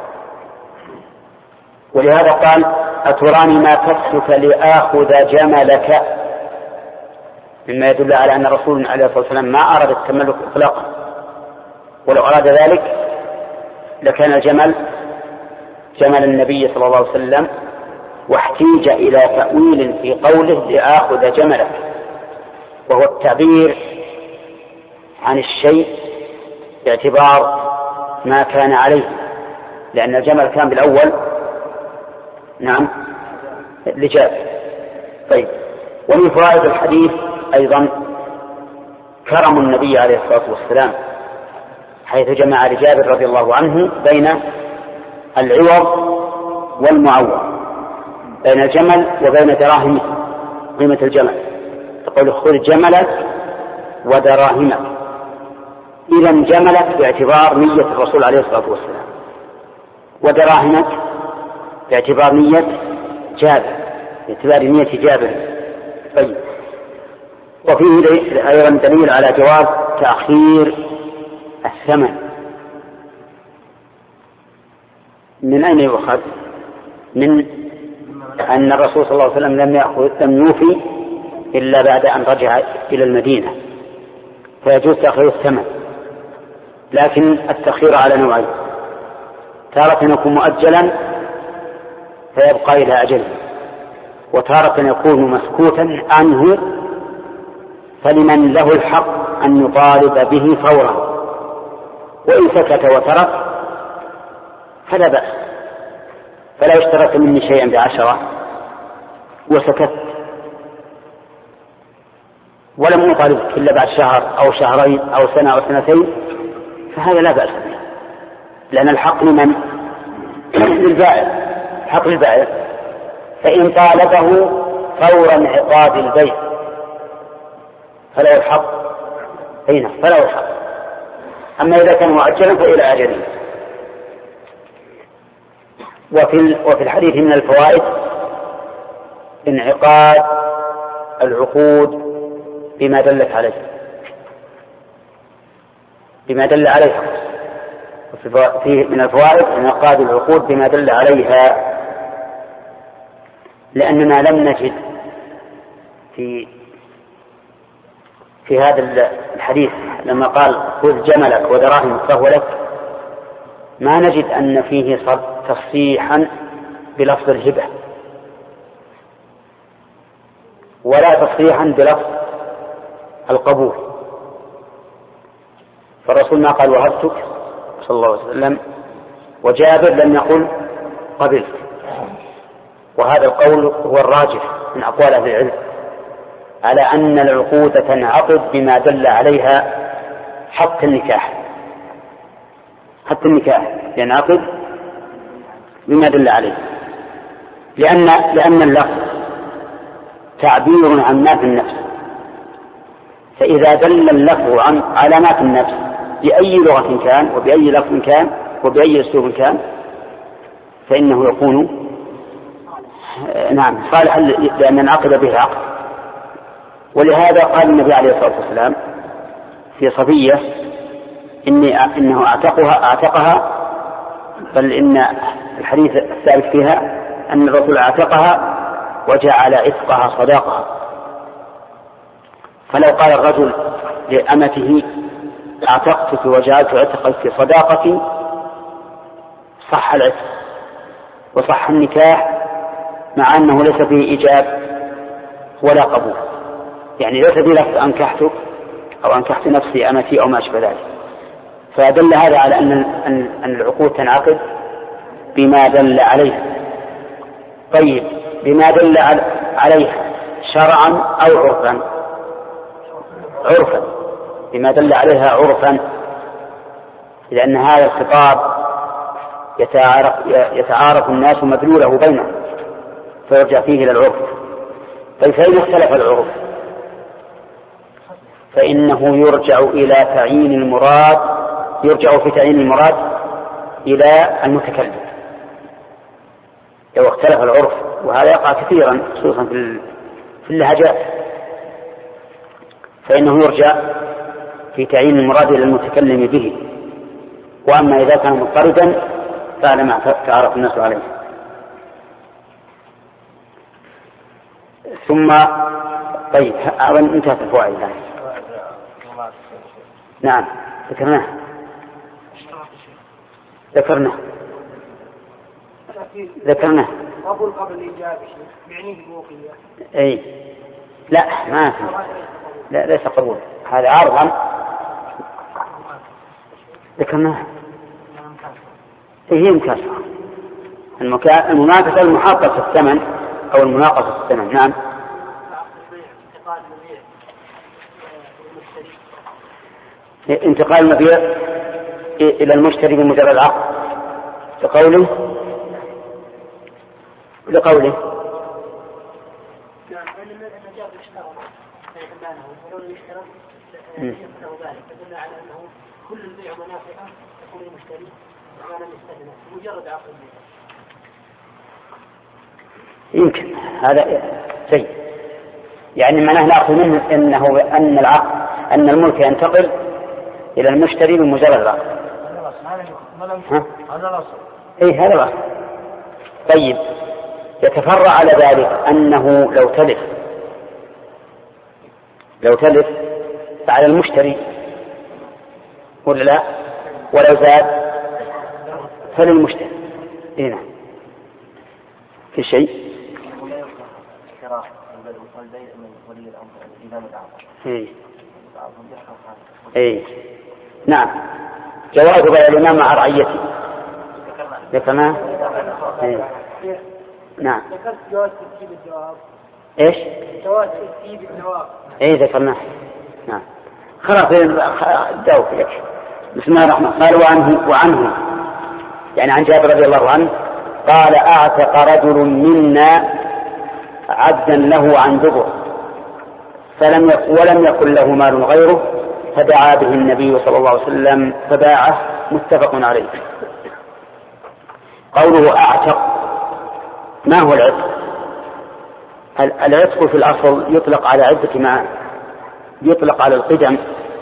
ولهذا قال أتراني ما كفتك لآخذ جملك، مما يدل على أن الرسول عليه الصلاة والسلام ما أراد التملك إطلاقا، ولو أراد ذلك لكان الجمل جمل النبي صلى الله عليه وسلم، واحتيج إلى تأويل في قوله لآخذ جملك، وهو التعبير عن الشيء باعتبار ما كان عليه، لأن الجمل كان بالأول نعم لجاب. طيب، ومن فوائد الحديث أيضا كرم النبي عليه الصلاة والسلام حيث جمع لجابر رضي الله عنه بين العوض والمعوض، بين الجمل وبين دراهم قيمة الجمل، تقول خذ جملك ودراهمك، إذا انجملت باعتبار نية الرسول عليه الصلاة والسلام، ودراهمت باعتبار نية جابر، باعتبار نية جابر. طيب، وفيه أيضا دليل على جواز تأخير الثمن. من أين يؤخذ؟ من أن الرسول صلى الله عليه وسلم لم يوفي إلا بعد أن رجع إلى المدينة، فيجوز تأخير الثمن. لكن التأخير على نوعين: تارة يكون مؤجلا فيبقى إلى أجله، وتارة يكون مسكوتا عنه فلمن له الحق أن يطالب به فورا، وإن سكت وترك فلا بأس. فلا اشترط مني شيئا ب10 وسكت ولم أطالبك إلا بعد شهر أو شهرين أو سنة أو سنتين، فهذا لا بأس به، لأن الحق لمن؟ للبائع، حق البائع. فإن طالبه فور انعقاد البيع فله الحق، هنا فله الحق. أما إذا كان مؤجلا فإلى أجله. وفي الحديث من الفوائد انعقاد العقود بما دلت عليه، بما دل عليها. وفيه من الفوائد انعقاد العقود بما دل عليها، لأننا لم نجد في هذا الحديث لما قال خذ جملك ودراهمك فهو لك، ما نجد أن فيه تصريحا بلفظ الهبة ولا تصريحا بلفظ القبول. فالرسول ما قال وهبتك صلى الله عليه وسلم، وجابر لم يقل قبلت. وهذا القول هو الراجح من أقوال أهل العلم على أن العقود تنعقد بما دل عليها حتى النكاح، حتى النكاح ينعقد بما دل عليه، لأن اللفظ تعبير عن ما في النفس، فإذا دل اللفظ على ما في النفس بأي لغة كان وبأي لفظ كان وبأي أسلوب كان فإنه يكون نعم صالحا لأن نعقد به عقد. ولهذا قال النبي عليه الصلاة والسلام في صفية إنه أعتقها، بل إن الحديث الثابت فيها أن الرسول أعتقها وجعل عتقها صداقها. فلو قال الرجل لأمته أعتقتك وجعلت عتقك صداقتي صح العتق وصح النكاح، مع أنه ليس فيه إيجاب ولا قبول، يعني ليس فيه لفظ أنكحتك أو أنكحت نفسي أمتي أو ما أشبه ذلك. فدل هذا على أن العقود تنعقد بما دل عليه. طيب، بما دل عليه شرعا أو عرفا؟ عرفا، بما دل عليها عرفا، لأن هذا الخطاب يتعارف الناس مدلوله بينهم فيرجع فيه إلى العرف. طيب، فإن اختلف العرف فإنه يرجع في تعيين المراد إلى المتكلم. لو اختلف العرف، وهذا يقع كثيرا خصوصا في اللهجات، فإنه يرجع في تعيين المراد إلى المتكلم به. وأما إذا كان مضطردا فعلى ما تعرف الناس عليه. ثم طيب، أظن انتهت الفوائد الآن. نعم ذكرنا قبل الإجابة يعني الوقية. أي لا، ما في، لا ليس قبول، هذا عرضا ذكرناه. هي مكاسبة، المنافسة المحاقة في الثمن أو المناقصة في الثمن. نعم. انتقال المبيع إلى المشتري بمجرد عقد لقوله كل البيع منافعه يكون المشتري وأنا مستثنى مجرد عقد البيع. يمكن هذا شيء يعني معناه نأخذ منه أن العقد أن الملك ينتقل إلى المشتري بمجرد العقد. هذا الأصل. إيه هذا الأصل. طيب يتفرع على ذلك أنه لو تلف فعلى المشتري ولا لا، ولو زاد فللمشتري. هنا في شيء إيه نعم جواز بيع الإمام مع رعيته ذكرناه. إيه نعم جواز ترتيب الجواب. إيش جواز ترتيب الجواب. إيه ذكرناه. نعم خلاص داو فيك. بسم الله الرحمن. قال وعنه يعني عن جابر رضي الله عنه قال أعتق رجل منا عبدا له عن دبر ولم يكن له مال غيره فدعا به النبي صلى الله عليه وسلم فباعه. متفق عليه. قوله أعتق ما هو العتق؟ العتق في الأصل يطلق على عدة ما يطلق على القدم،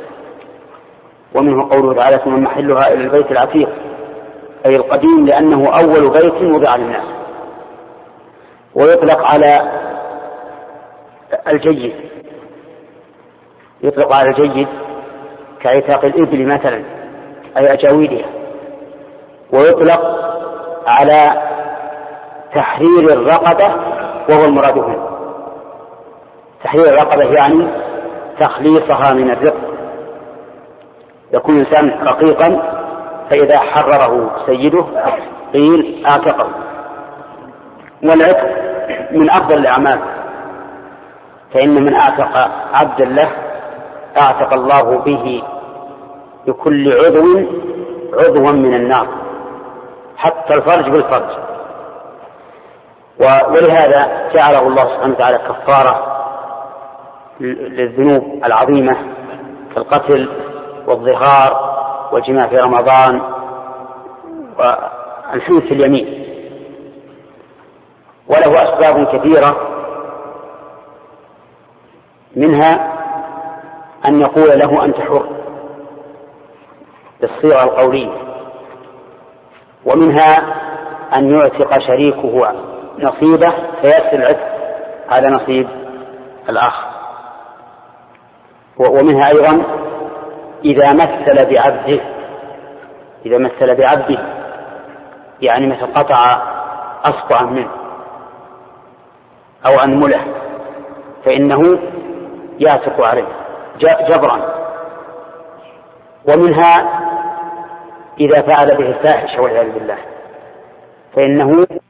ومنه قوله تعالى ثم محلها إلى البيت العتيق أي القديم لأنه أول بيت وضع للناس. ويطلق على الجيد، يطلق على الجيد كعتاق الإبل مثلا أي أجاويدها. ويطلق على تحرير الرقبة وهو المراد هنا. تحرير الرقبة يعني تخليصها من الرق، يكون الإنسان رقيقا فإذا حرره سيده قيل آتقه. والعتق من أفضل الأعمال، فإن من أعتق عبدا له أعتق الله به بكل عضوا من النار حتى الفرج بالفرج. ولهذا جعله الله سبحانه وتعالى كفارة للذنوب العظيمة كالقتل والظهار والجماع في رمضان والحنث في اليمين. وله أسباب كثيرة، منها أن يقول له أنت حر بالصيغة القولية، ومنها أن يعتق شريكه نصيبه فيأتي العتق على نصيب الآخر. ومنها أيضا إذا مثل بعبده يعني مثل قطع أصبعا منه أو أنمله فإنه يعتق عليه جبرا. ومنها إذا فعل به الفاحشة والعياذ بالله فإنه